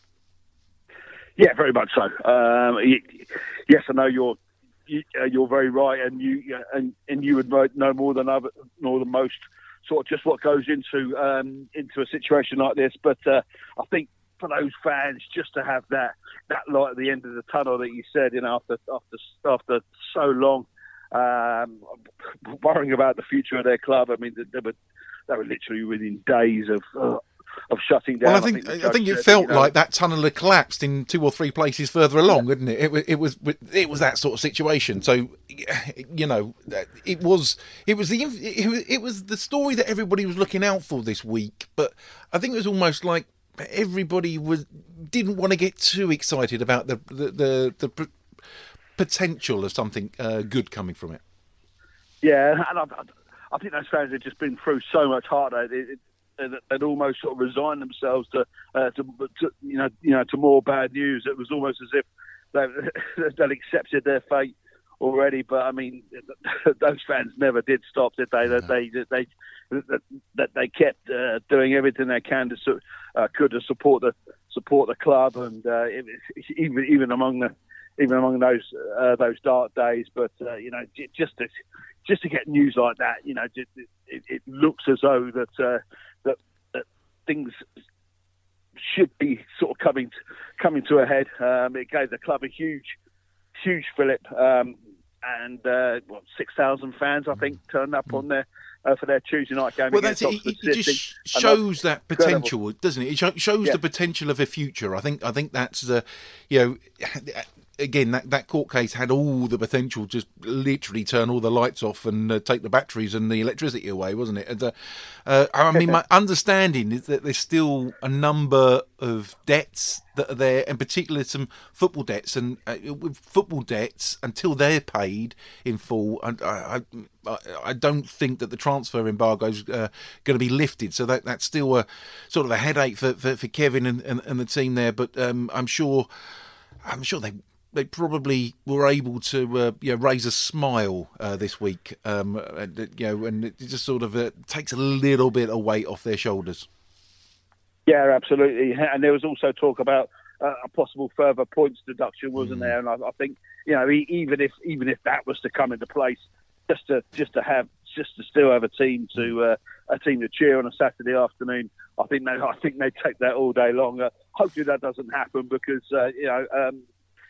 Yeah, very much so. Um, yes, I know you're you're very right, and you and and you would know more than other, more than most, sort of just what goes into um, into a situation like this. But uh, I think for those fans, just to have that that light at the end of the tunnel that you said, you know, after after after so long. Um, worrying about the future of their club. I mean, they were they were literally within days of uh, of shutting down. Well, I think I think, I think it said, felt you know, like that tunnel had collapsed in two or three places further along, yeah. didn't it? It was it was it was that sort of situation. So, you know, it was it was the it was the story that everybody was looking out for this week. But I think it was almost like everybody was didn't want to get too excited about the the the. the potential of something uh, good coming from it. Yeah, and I, I think those fans have just been through so much heartache. It, it, they'd almost sort of resigned themselves to, uh, to, to, you know, you know, to more bad news. It was almost as if they, they'd accepted their fate already. But I mean, those fans never did stop, did they? That they, they, they, that they kept uh, doing everything they can to uh, could to support the support the club, and uh, it, even even among the. Even among those uh, those dark days, but uh, you know, just to just to get news like that, you know, just, it, it looks as though that, uh, that that things should be sort of coming to, coming to a head. Um, it gave the club a huge huge fillip, um, and uh, what six thousand fans I think turned up on there. Uh, for their Tuesday night game. Well, that's it. It, it just shows that potential, incredible. Doesn't it? It shows yeah. the potential of a future. I think. I think that's the, uh, you know. Again, that, that court case had all the potential to just literally turn all the lights off and uh, take the batteries and the electricity away, wasn't it? And, uh, uh, I mean, my understanding is that there's still a number of debts that are there, in particular some football debts. And uh, with football debts, until they're paid in full, I, I, I don't think that the transfer embargo is uh, going to be lifted. So that that's still a sort of a headache for, for, for Kevin and, and, and the team there. But um, I'm sure, I'm sure they. They probably were able to, uh, you know, raise a smile uh, this week, um, and, you know, and it just sort of uh, takes a little bit of weight off their shoulders. Yeah, absolutely. And there was also talk about uh, a possible further points deduction, wasn't mm. there? And I, I think, you know, even if even if that was to come into place, just to just to have just to still have a team to uh, a team to cheer on a Saturday afternoon, I think they I think they take that all day long. Uh, hopefully that doesn't happen because uh, you know. Um,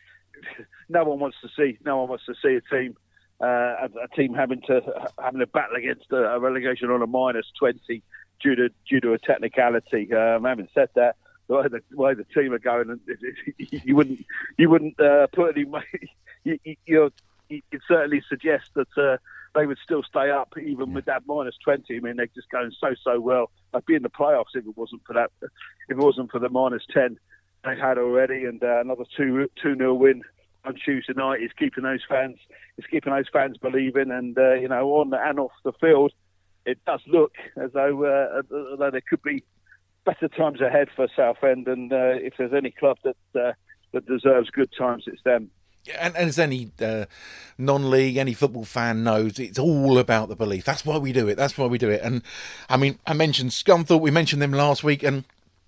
No one wants to see. No one wants to see a team, uh, a, a team having to having to battle against a, a relegation on a minus twenty due to due to a technicality. Um, having said that, the way the, the way the team are going, you wouldn't you wouldn't uh, put any. You, you, you you'd certainly suggest that uh, they would still stay up even with that minus twenty. I mean, they're just going so so well. They'd be in the playoffs if it wasn't for that. If it wasn't for the minus ten. They had already, and uh, another two two nil win on Tuesday night is keeping those fans, is keeping those fans believing, and uh, you know, on and off the field, it does look as though uh, although there could be better times ahead for Southend, and uh, if there's any club that uh, that deserves good times, it's them. And, and as any uh, non-league, any football fan knows, it's all about the belief. That's why we do it. That's why we do it. And I mean, I mentioned Scunthorpe. We mentioned them last week, and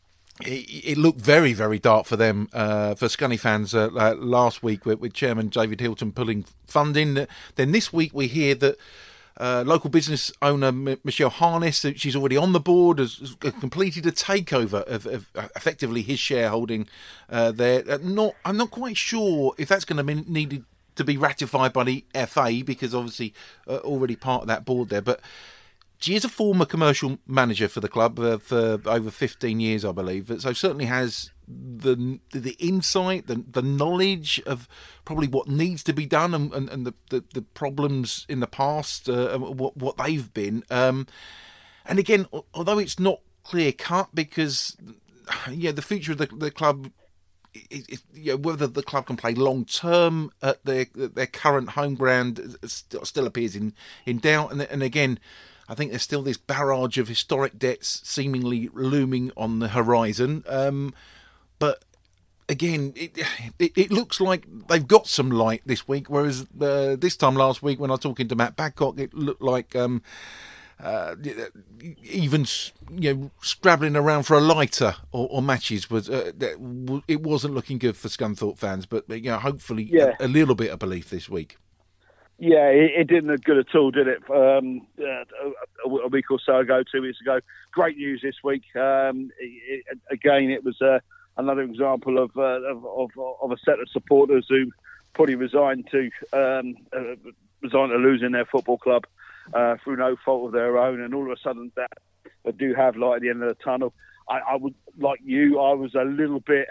it, it looked very, very dark for them, uh, for Scunny fans uh, uh, last week with, with Chairman David Hilton pulling funding. Then this week we hear that Uh, local business owner M- Michelle Harness, she's already on the board, has, has completed a takeover of, of uh, effectively his shareholding uh, there. Uh, not, I'm not quite sure if that's going to be needed to be ratified by the F A, because obviously uh, already part of that board there. But she is a former commercial manager for the club uh, for over fifteen years, I believe. So certainly has the the insight, the the knowledge of probably what needs to be done, and, and, and the, the, the problems in the past, uh, what what they've been. Um, and again, although it's not clear cut, because yeah, the future of the, the club, it, it, you know, whether the club can play long term at their their current home ground still, still appears in in doubt. And and again, I think there's still this barrage of historic debts seemingly looming on the horizon. Um, but again, it, it it looks like they've got some light this week, whereas uh, this time last week when I was talking to Matt Badcock, it looked like um, uh, even you know scrabbling around for a lighter or, or matches was uh, it wasn't looking good for Scunthorpe fans. But you know, hopefully yeah. a, a little bit of belief this week. Yeah, it, it didn't look good at all, did it? Um, uh, a week or so ago, two weeks ago. Great news this week. Um, it, it, again, it was uh, another example of, uh, of, of of a set of supporters who probably resigned to um, uh, resigned to losing their football club uh, through no fault of their own, and all of a sudden that they do have light at the end of the tunnel. I, I would, like you, I was a little bit.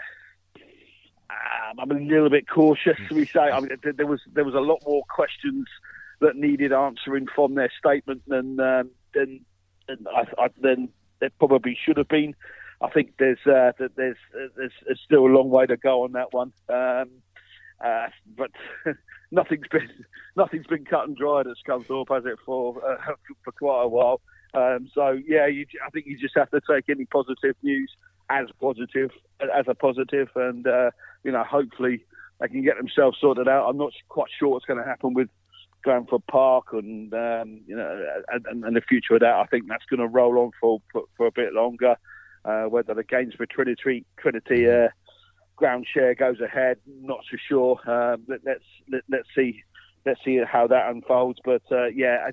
Um, I'm a little bit cautious, we say. I mean, there was there was a lot more questions that needed answering from their statement than um, than than, I, I, than there probably should have been. I think there's uh, that there's, there's there's still a long way to go on that one, um, uh, but nothing's been nothing's been cut and dried at Scunthorpe, has it, for uh, for quite a while. Um, so yeah, you, I think you just have to take any positive news as positive as a positive, and uh, you know, hopefully they can get themselves sorted out. I'm not quite sure what's going to happen with Glanford Park and um, you know, and, and the future of that. I think that's going to roll on for for, for a bit longer. Uh, whether the Gainsborough Trinity Trinity uh, ground share goes ahead, not so sure. Uh, let, let's let, let's see let's see how that unfolds. But uh, yeah,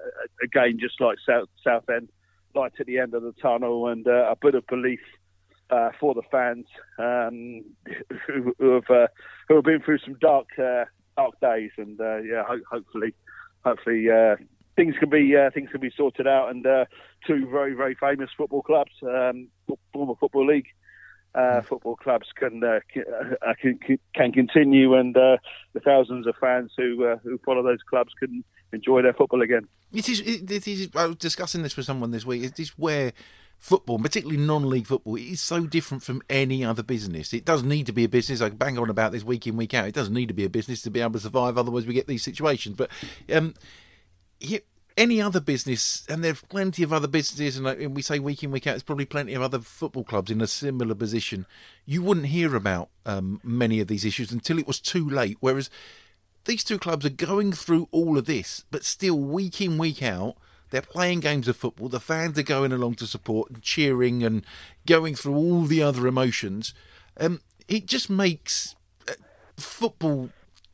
again, just like South Southend, light at the end of the tunnel, and uh, a bit of belief uh, for the fans um, who, who have uh, who have been through some dark uh, dark days, and uh, yeah, ho- hopefully, hopefully. Uh, Things can be uh, things can be sorted out, and uh, two very very famous football clubs, um, former football league uh, football clubs, can, uh, can can continue, and uh, the thousands of fans who uh, who follow those clubs can enjoy their football again. It is, it is. I was discussing this with someone this week. It is where football, particularly non-league football, is so different from any other business. It does need to be a business. I bang on about this week in, week out. It doesn't need to be a business to be able to survive. Otherwise, we get these situations. But um, Yeah, any other business, and there's plenty of other businesses, and, and we say week in, week out, there's probably plenty of other football clubs in a similar position. You wouldn't hear about um, many of these issues until it was too late, whereas these two clubs are going through all of this, but still week in, week out, they're playing games of football, the fans are going along to support and cheering and going through all the other emotions. Um, it just makes uh, football...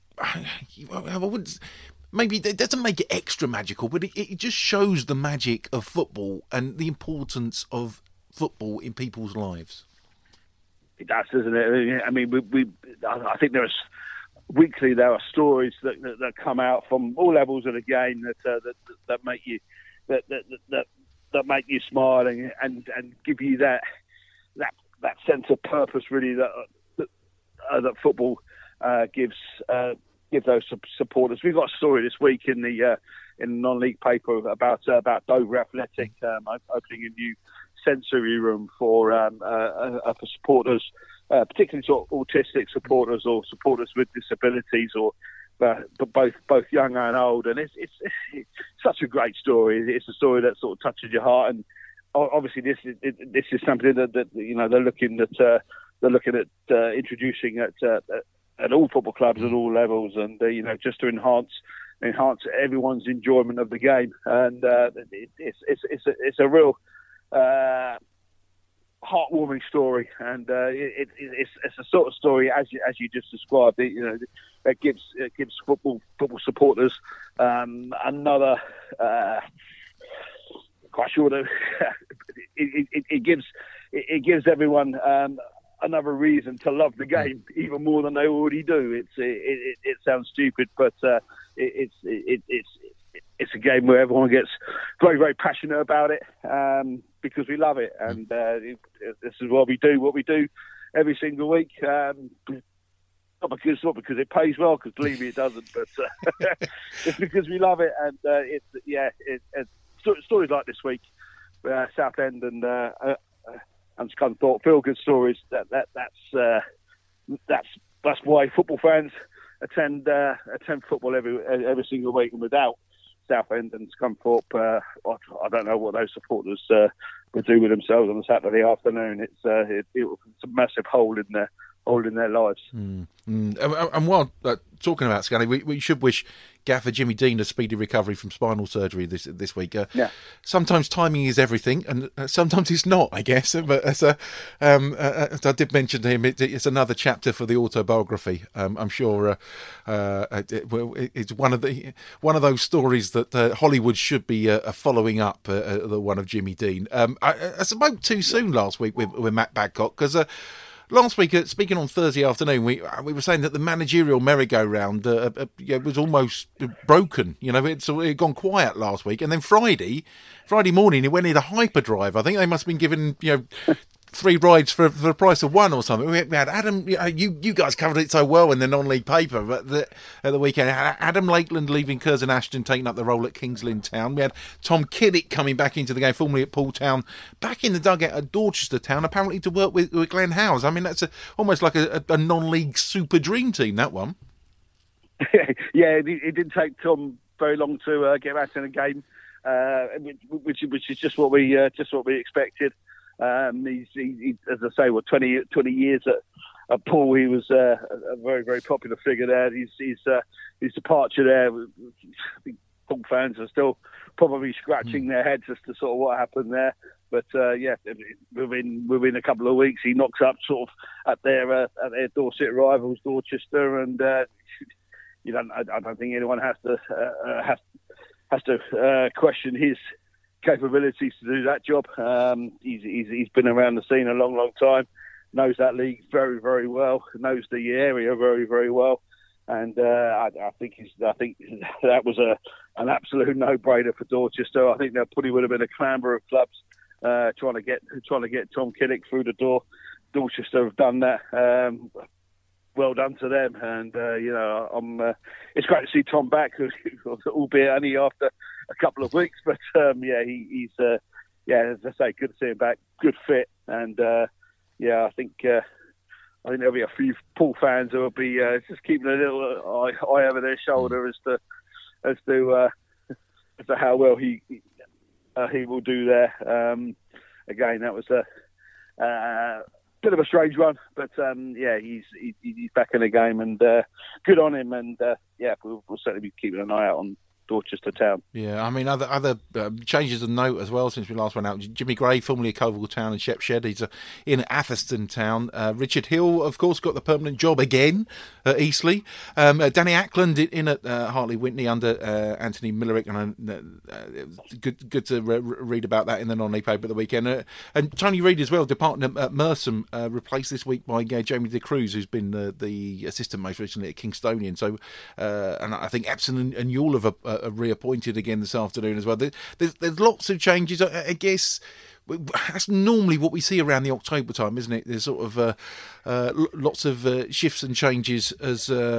I wouldn't... Maybe it doesn't make it extra magical, but it, it just shows the magic of football and the importance of football in people's lives. It does, doesn't it? I mean, we, we I think there's weekly there are stories that, that, that come out from all levels of the game that uh, that, that make you that that, that that make you smile and, and and give you that that that sense of purpose, really, that that, uh, that football uh, gives. Uh, give those supporters. We've got a story this week in the uh, in the non-league paper about uh, about Dover Athletic um, opening a new sensory room for um, uh, uh, for supporters uh, particularly sort of autistic supporters or supporters with disabilities, or uh, but both both young and old. And it's, it's it's such a great story. It's a story that sort of touches your heart. And obviously, this is it, this is something that, that you know they're looking at uh, they're looking at uh, introducing at uh, at all football clubs at all levels, and uh, you know just to enhance. enhance everyone's enjoyment of the game, and uh, it, it's it's it's a, it's a real uh, heartwarming story, and uh, it, it, it's it's a sort of story as you, as you just described. It, you know, that gives it gives football football supporters um, another. Uh, quite sure that it, it, it gives it, it gives everyone. Um, another reason to love the game even more than they already do. It's it, it, it sounds stupid, but uh, it, it's it, it's it's a game where everyone gets very very passionate about it um, because we love it, and uh, it, this is what we do. What we do every single week. Um, not because not because it pays well, because believe me, it doesn't. But uh, it's because we love it, and uh, it's yeah, it, it, stories like this week, uh, Southend and. Uh, uh, And Scunthorpe, feel good stories. That that that's uh, that's that's why football fans attend uh, attend football every every single week. And without Southend and Scunthorpe, uh, I don't know what those supporters uh, would do with themselves on a Saturday afternoon. It's uh, it, it's a massive hole in their hole in their lives. Mm, mm. And, and while uh, talking about Scunny, we, we should wish Gaffer Jimmy Dean a speedy recovery from spinal surgery this this week. Uh, yeah. Sometimes timing is everything, and uh, sometimes it's not, I guess. But as, a, um, uh, as I did mention to him, it, it's another chapter for the autobiography. Um, I'm sure uh, uh, it, well, it's one of the one of those stories that uh, Hollywood should be uh, following up. Uh, uh, the one of Jimmy Dean. Um, I, I spoke too soon last week with, with Matt Badcock because. Uh, Last week, uh, speaking on Thursday afternoon, we we were saying that the managerial merry-go-round uh, uh, you know, was almost broken. You know, it's it had gone quiet last week, and then Friday, Friday morning, it went into hyperdrive. I think they must have been given you know three rides for, for the price of one or something. We had Adam, you know, you, you guys covered it so well in the non-league paper, but the, at the weekend, Adam Lakeland leaving Curzon Ashton, taking up the role at Kings Lynn Town. We had Tom Kiddick coming back into the game, formerly at Poole Town, back in the dugout at Dorchester Town, apparently to work with, with Glenn Howes. I mean, that's a, almost like a, a non-league super dream team, that one. Yeah, it, it didn't take Tom very long to uh, get back in the game, uh, which which is just what we uh, just what we expected. Um, he's, he, he, as I say, what twenty, twenty years at, at Poole, he was uh, a very, very popular figure there. His, his, uh, his departure there, I think Poole fans are still probably scratching mm. their heads as to sort of what happened there. But uh, yeah, within within a couple of weeks, he knocks up sort of at their uh, at their Dorset rivals, Dorchester, and uh, you don't. I, I don't think anyone has to uh, has has to uh, question his capabilities to do that job. Um, he's, he's he's been around the scene a long, long time, knows that league very, very well, knows the area very, very well, and uh, I, I think he's, I think that was a an absolute no-brainer for Dorchester. I think there probably would have been a clamber of clubs uh, trying to get trying to get Tom Kiddick through the door. Dorchester have done that. Um, well done to them, and uh, you know, I'm. Uh, it's great to see Tom back, albeit only after a couple of weeks. But um, yeah, he, he's uh, yeah, as I say, good to see him back. Good fit, and uh, yeah, I think uh, I think there'll be a few Poole fans who will be uh, just keeping a little eye, eye over their shoulder as to as to uh, as to how well he uh, he will do there. Um, again, that was a. Uh, Bit of a strange one, but um, yeah, he's he, he's back in the game, and uh, good on him. And uh, yeah, we'll, we'll certainly be keeping an eye out on Dorchester Town. Yeah, I mean, other other um, changes of note as well since we last went out. Jimmy Gray, formerly of Coalville Town and Shepshed, he's uh, in Atherstone Town. Uh, Richard Hill, of course, got the permanent job again at Eastleigh. Um, uh, Danny Ackland in at uh, Hartley Whitney under uh, Anthony Millerick, and uh, uh, good good to re- read about that in the non-league paper at the weekend. Uh, and Tony Reid as well, departing at Merstham, uh, replaced this week by uh, Jamie De Cruz, who's been the, the assistant most recently at Kingstonian. So, uh, and I think Epsom and, and Youll have uh, are reappointed again this afternoon as well. There's, there's lots of changes. I, I guess that's normally what we see around the October time, isn't it? There's sort of uh, uh, lots of uh, shifts and changes as. Uh,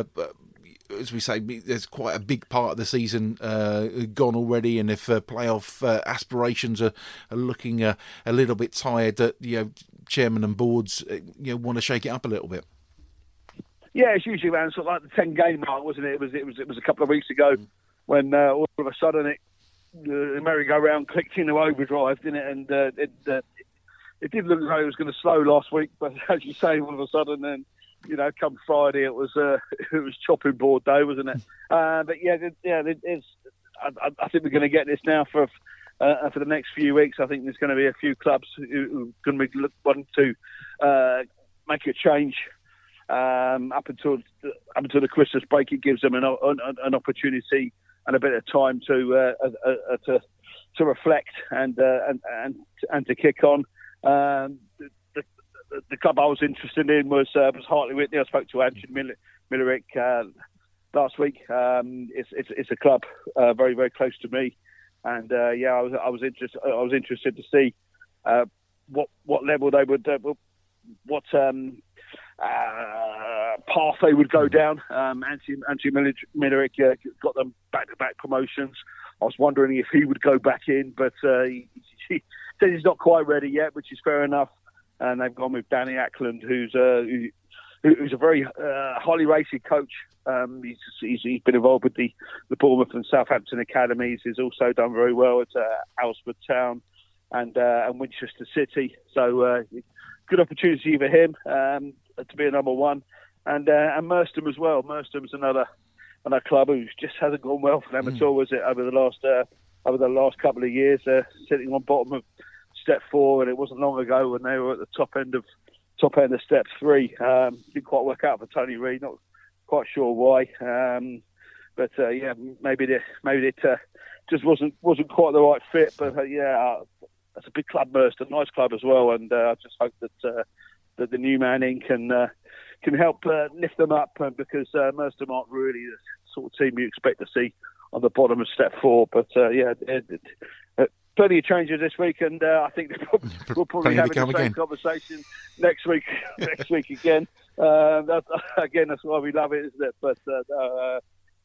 As we say, there's quite a big part of the season uh, gone already, and if uh, playoff uh, aspirations are, are looking uh, a little bit tired, that you know, chairman and boards uh, you know, want to shake it up a little bit. Yeah, it's usually around sort of like the ten game mark, wasn't it? It was it was it was a couple of weeks ago mm. when uh, all of a sudden it the merry-go-round clicked into overdrive, didn't it? And uh, it, uh, it did look like it was going to slow last week, but as you say, all of a sudden, then you know, come Friday, it was uh, it was chopping board day, wasn't it? Uh, but yeah, it, yeah, it, it's. I, I think we're going to get this now for uh, for the next few weeks. I think there's going to be a few clubs who, who are going to be wanting to uh, make a change. Um, up until up until the Christmas break, it gives them an, an, an opportunity and a bit of time to uh, uh, uh, to to reflect and uh, and and and to kick on. Um, the, the, the club I was interested in was uh, was Hartley Whitney. I spoke to Andrew Miller, Millerick uh, last week. Um, it's, it's it's a club uh, very very close to me, and uh, yeah, I was I was interested I was interested to see uh, what what level they would uh, what. Um, Uh, path they would go down. Um, Anthony, Anthony Millerick uh, got them back-to-back promotions. I was wondering if he would go back in, but uh, he, he said he's not quite ready yet, which is fair enough. And they've gone with Danny Ackland, who's uh, who, who's a very uh, highly rated coach. Um, he's, he's, he's been involved with the, the Bournemouth and Southampton academies. He's also done very well at uh, Alresford Town and uh, and Winchester City. So uh, good opportunity for him. Um, to be a number one, and uh, and Merstham as well. Merstam's another another club who just hasn't gone well for them mm. at all, was it, over the last uh, over the last couple of years, uh, sitting on bottom of step four, and it wasn't long ago when they were at the top end of top end of step three. Um, didn't quite work out for Tony Reid. Not quite sure why, um, but uh, yeah, maybe it maybe it uh, just wasn't wasn't quite the right fit. But uh, yeah, uh, that's a big club, Merstham, nice club as well, and uh, I just hope that. Uh, that the new man in can uh, can help uh, lift them up uh, because uh, Merstham aren't really the sort of team you expect to see on the bottom of step four. But uh, yeah, it, it, uh, plenty of changes this week, and uh, I think probably, we'll probably have the same again. conversation next week. next week again. Uh, that, again, that's why we love it, isn't it? But uh, uh,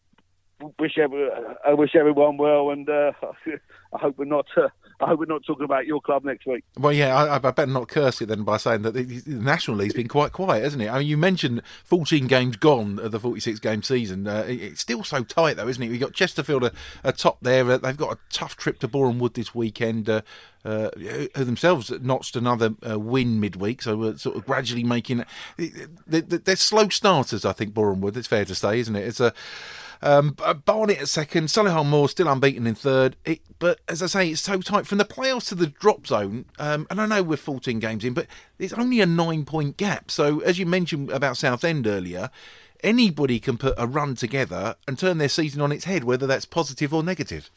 wish every, I wish everyone well, and uh, I hope we're not. Uh, I hope we're not talking about your club next week. Well, yeah, I, I better not curse it then by saying that the, the National League's been quite quiet, hasn't it? I mean, you mentioned fourteen games gone of the forty-six game season. Uh, it, it's still so tight, though, isn't it? We've got Chesterfield a, a top there. Uh, they've got a tough trip to Boreham Wood this weekend. Uh, uh, who themselves notched another uh, win midweek, so we're sort of gradually making. They're, they're slow starters, I think. Boreham Wood. It's fair to say, isn't it? It's a. Um, Barnet at second, Solihull Moor still unbeaten in third. It, but as I say, it's so tight from the playoffs to the drop zone. Um, and I know we're fourteen games in, but it's only a nine-point gap. So as you mentioned about Southend earlier, anybody can put a run together and turn their season on its head, whether that's positive or negative.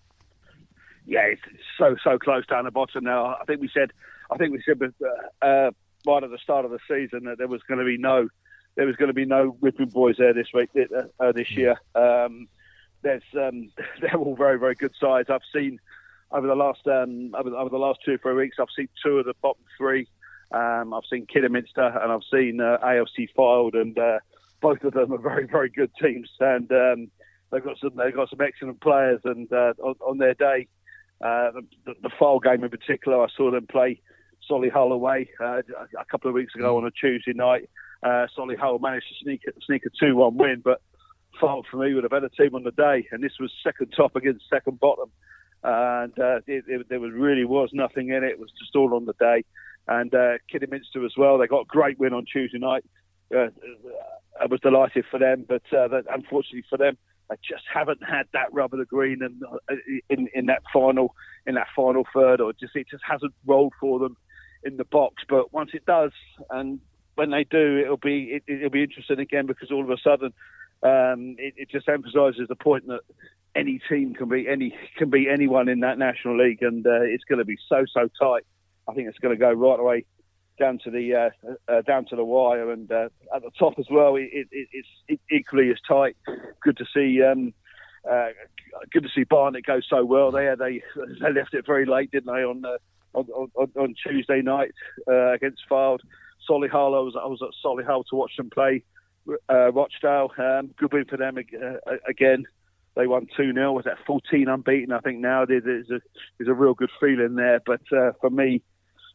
Yeah, it's so so close down the bottom now. I think we said, I think we said uh, uh, right at the start of the season that there was going to be no. There was going to be no whipping boys there this week, uh, this year. Um, there's, um, they're all very, very good sides. I've seen over the last um, over, over the last two or three weeks. I've seen two of the bottom three. Um, I've seen Kidderminster and I've seen uh, A F C Fylde, and uh, both of them are very, very good teams. And um, they've got some they've got some excellent players. And uh, on, on their day, uh, the, the Fylde game in particular, I saw them play Solihull away uh, a couple of weeks ago on a Tuesday night. Uh, Solihull managed to sneak sneak a two one win, but Fylde for me were a better team on the day, and this was second top against second bottom, and uh, it, it, there was really was nothing in it. It was just all on the day, and uh, Kidderminster as well. They got a great win on Tuesday night. Uh, I was delighted for them, but uh, that, unfortunately for them, they just haven't had that rub of the green and uh, in in that final in that final third, or just it just hasn't rolled for them in the box. But once it does, and when they do, it'll be it, it'll be interesting again, because all of a sudden um, it, it just emphasises the point that any team can be any can be anyone in that National League, and uh, it's going to be so so tight. I think it's going to go right away down to the uh, uh, down to the wire, and uh, at the top as well. It, it, it's equally as tight. Good to see. Um, uh, good to see Barnet go so well. They they they left it very late, didn't they, on uh, on, on, on Tuesday night uh, against Fylde. Solihull, I was I was at Solihull to watch them play uh, Rochdale. Um, good win for them uh, again. They won two nil. Was that fourteen unbeaten? I think now there's a there's a real good feeling there. But uh, for me,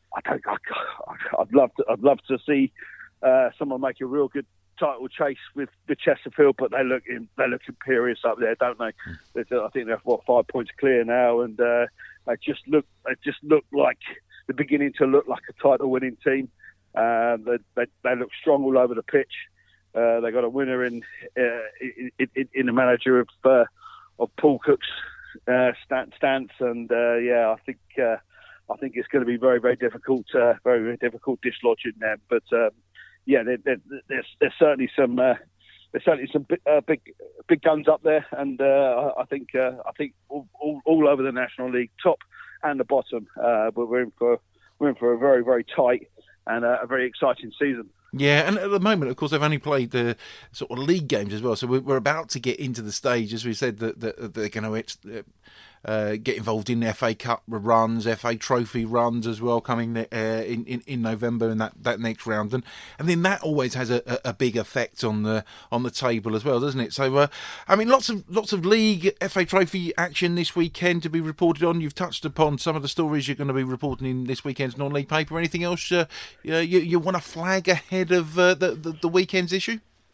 I don't. I, I'd love to. I'd love to see uh, someone make a real good title chase with, with Chesterfield, but they look in, they look imperious up there, don't they? Mm. I think they're what five points clear now, and uh, they just look. They just look like they're beginning to look like a title-winning team. Uh, they, they they look strong all over the pitch. Uh, they got a winner in uh, in, in, in the manager of uh, of Paul Cook's uh, stance, and uh, yeah, I think. Uh, I think it's going to be very, very difficult, uh, very, very difficult dislodging them. But um, yeah, there, there, there's there's certainly some uh, there's certainly some big, uh, big big guns up there, and uh, I think uh, I think all, all, all over the National League, top and the bottom, uh, but we're in for we're in for a very, very tight and uh, a very exciting season. Yeah, and at the moment, of course, they've only played the sort of league games as well. So we're about to get into the stage, as we said, that, that they're going to uh, get involved in F A Cup runs, F A Trophy runs as well, coming uh, in, in in November in that, that next round, and and then that always has a, a big effect on the on the table as well, doesn't it? So, uh, I mean, lots of lots of league F A Trophy action this weekend to be reported on. You've touched upon some of the stories you're going to be reporting in this weekend's non-league paper. Anything else uh, you you want to flag ahead of uh, the, the the weekend's issue?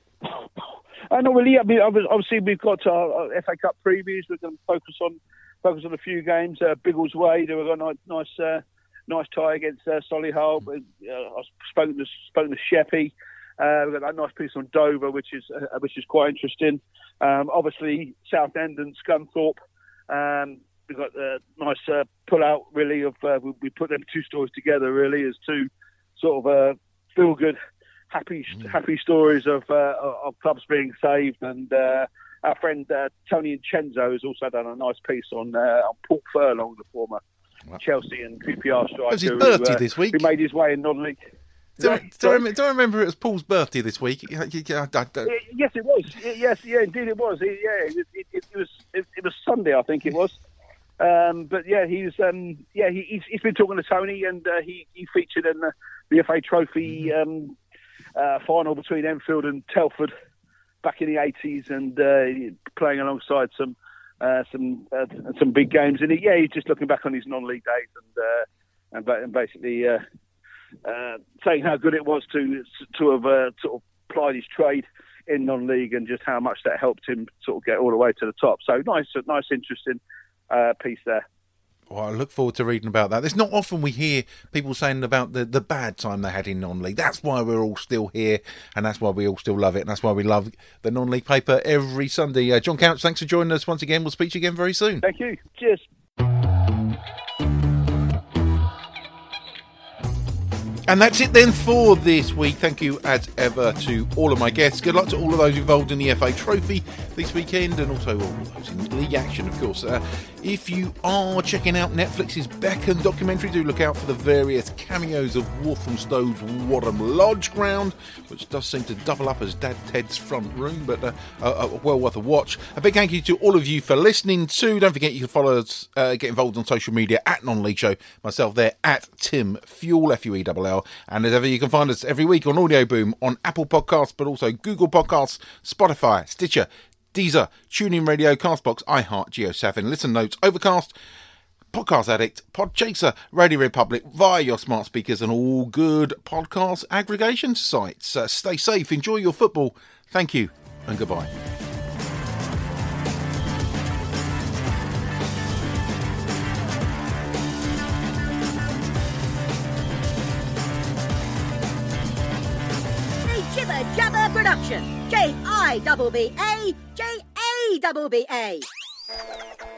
Uh, not really. I mean, obviously we've got our F A Cup previews. We're going to focus on focus on a few games. Uh, Biggleswade, who have got a nice uh, nice tie against uh, Solihull. Uh, I've spoken to spoken to Sheppey. Uh, we've got that nice piece on Dover, which is uh, which is quite interesting. Um, obviously, Southend and Scunthorpe. Um, we've got a nice uh, pull out really of uh, we, we put them two stories together really as two sort of uh, feel good. Happy, happy stories of uh, of clubs being saved, and uh, our friend uh, Tony Incenzo has also done a nice piece on uh, on Paul Furlong, the former wow. Chelsea and Q P R striker. It was his birthday who, uh, this week. Who made his way in non-league. Do, yeah, do, I remember, do I remember it was Paul's birthday this week? Yes, it was. Yes, yeah, indeed it was. It, yeah, it, it, it was. It, it was Sunday, I think it was. Um, but yeah, he's um, yeah he, he's, he's been talking to Tony, and uh, he he featured in the, the F A Trophy. Um, Uh, final between Enfield and Telford back in the eighties, and uh, playing alongside some uh, some uh, some big games. And yeah, he's just looking back on his non-league days and uh, and, and basically uh, uh, saying how good it was to to have uh, sort of plied his trade in non-league, and just how much that helped him sort of get all the way to the top. So nice, nice, interesting uh, piece there. Well, I look forward to reading about that. It's not often we hear people saying about the, the bad time they had in non-league. That's why we're all still here, and that's why we all still love it, and that's why we love the non-league paper every Sunday. Uh, John Couch, thanks for joining us once again. We'll speak to you again very soon. Thank you. Cheers. And that's it then for this week. Thank you as ever to all of my guests. Good luck to all of those involved in the F A Trophy this weekend, and also all those in league action, of course. Uh, if you are checking out Netflix's Beacon documentary, do look out for the various cameos of Walthamstowe's Wadham Lodge ground, which does seem to double up as Dad Ted's front room, but uh, uh, well worth a watch. A big thank you to all of you for listening too. Don't forget you can follow us, uh, get involved on social media at Non-League Show. Myself there at Tim Fuel, F U E L L. And as ever, you can find us every week on Audio Boom, on Apple Podcasts, but also Google Podcasts, Spotify, Stitcher, Deezer, TuneIn Radio, Castbox, iHeart, GeoSavin, Listen Notes, Overcast, Podcast Addict, Podchaser, Radio Republic, via your smart speakers and all good podcast aggregation sites. Uh, stay safe, enjoy your football. Thank you, and goodbye. Jibber Jabber Production. J I B B A J A B B A.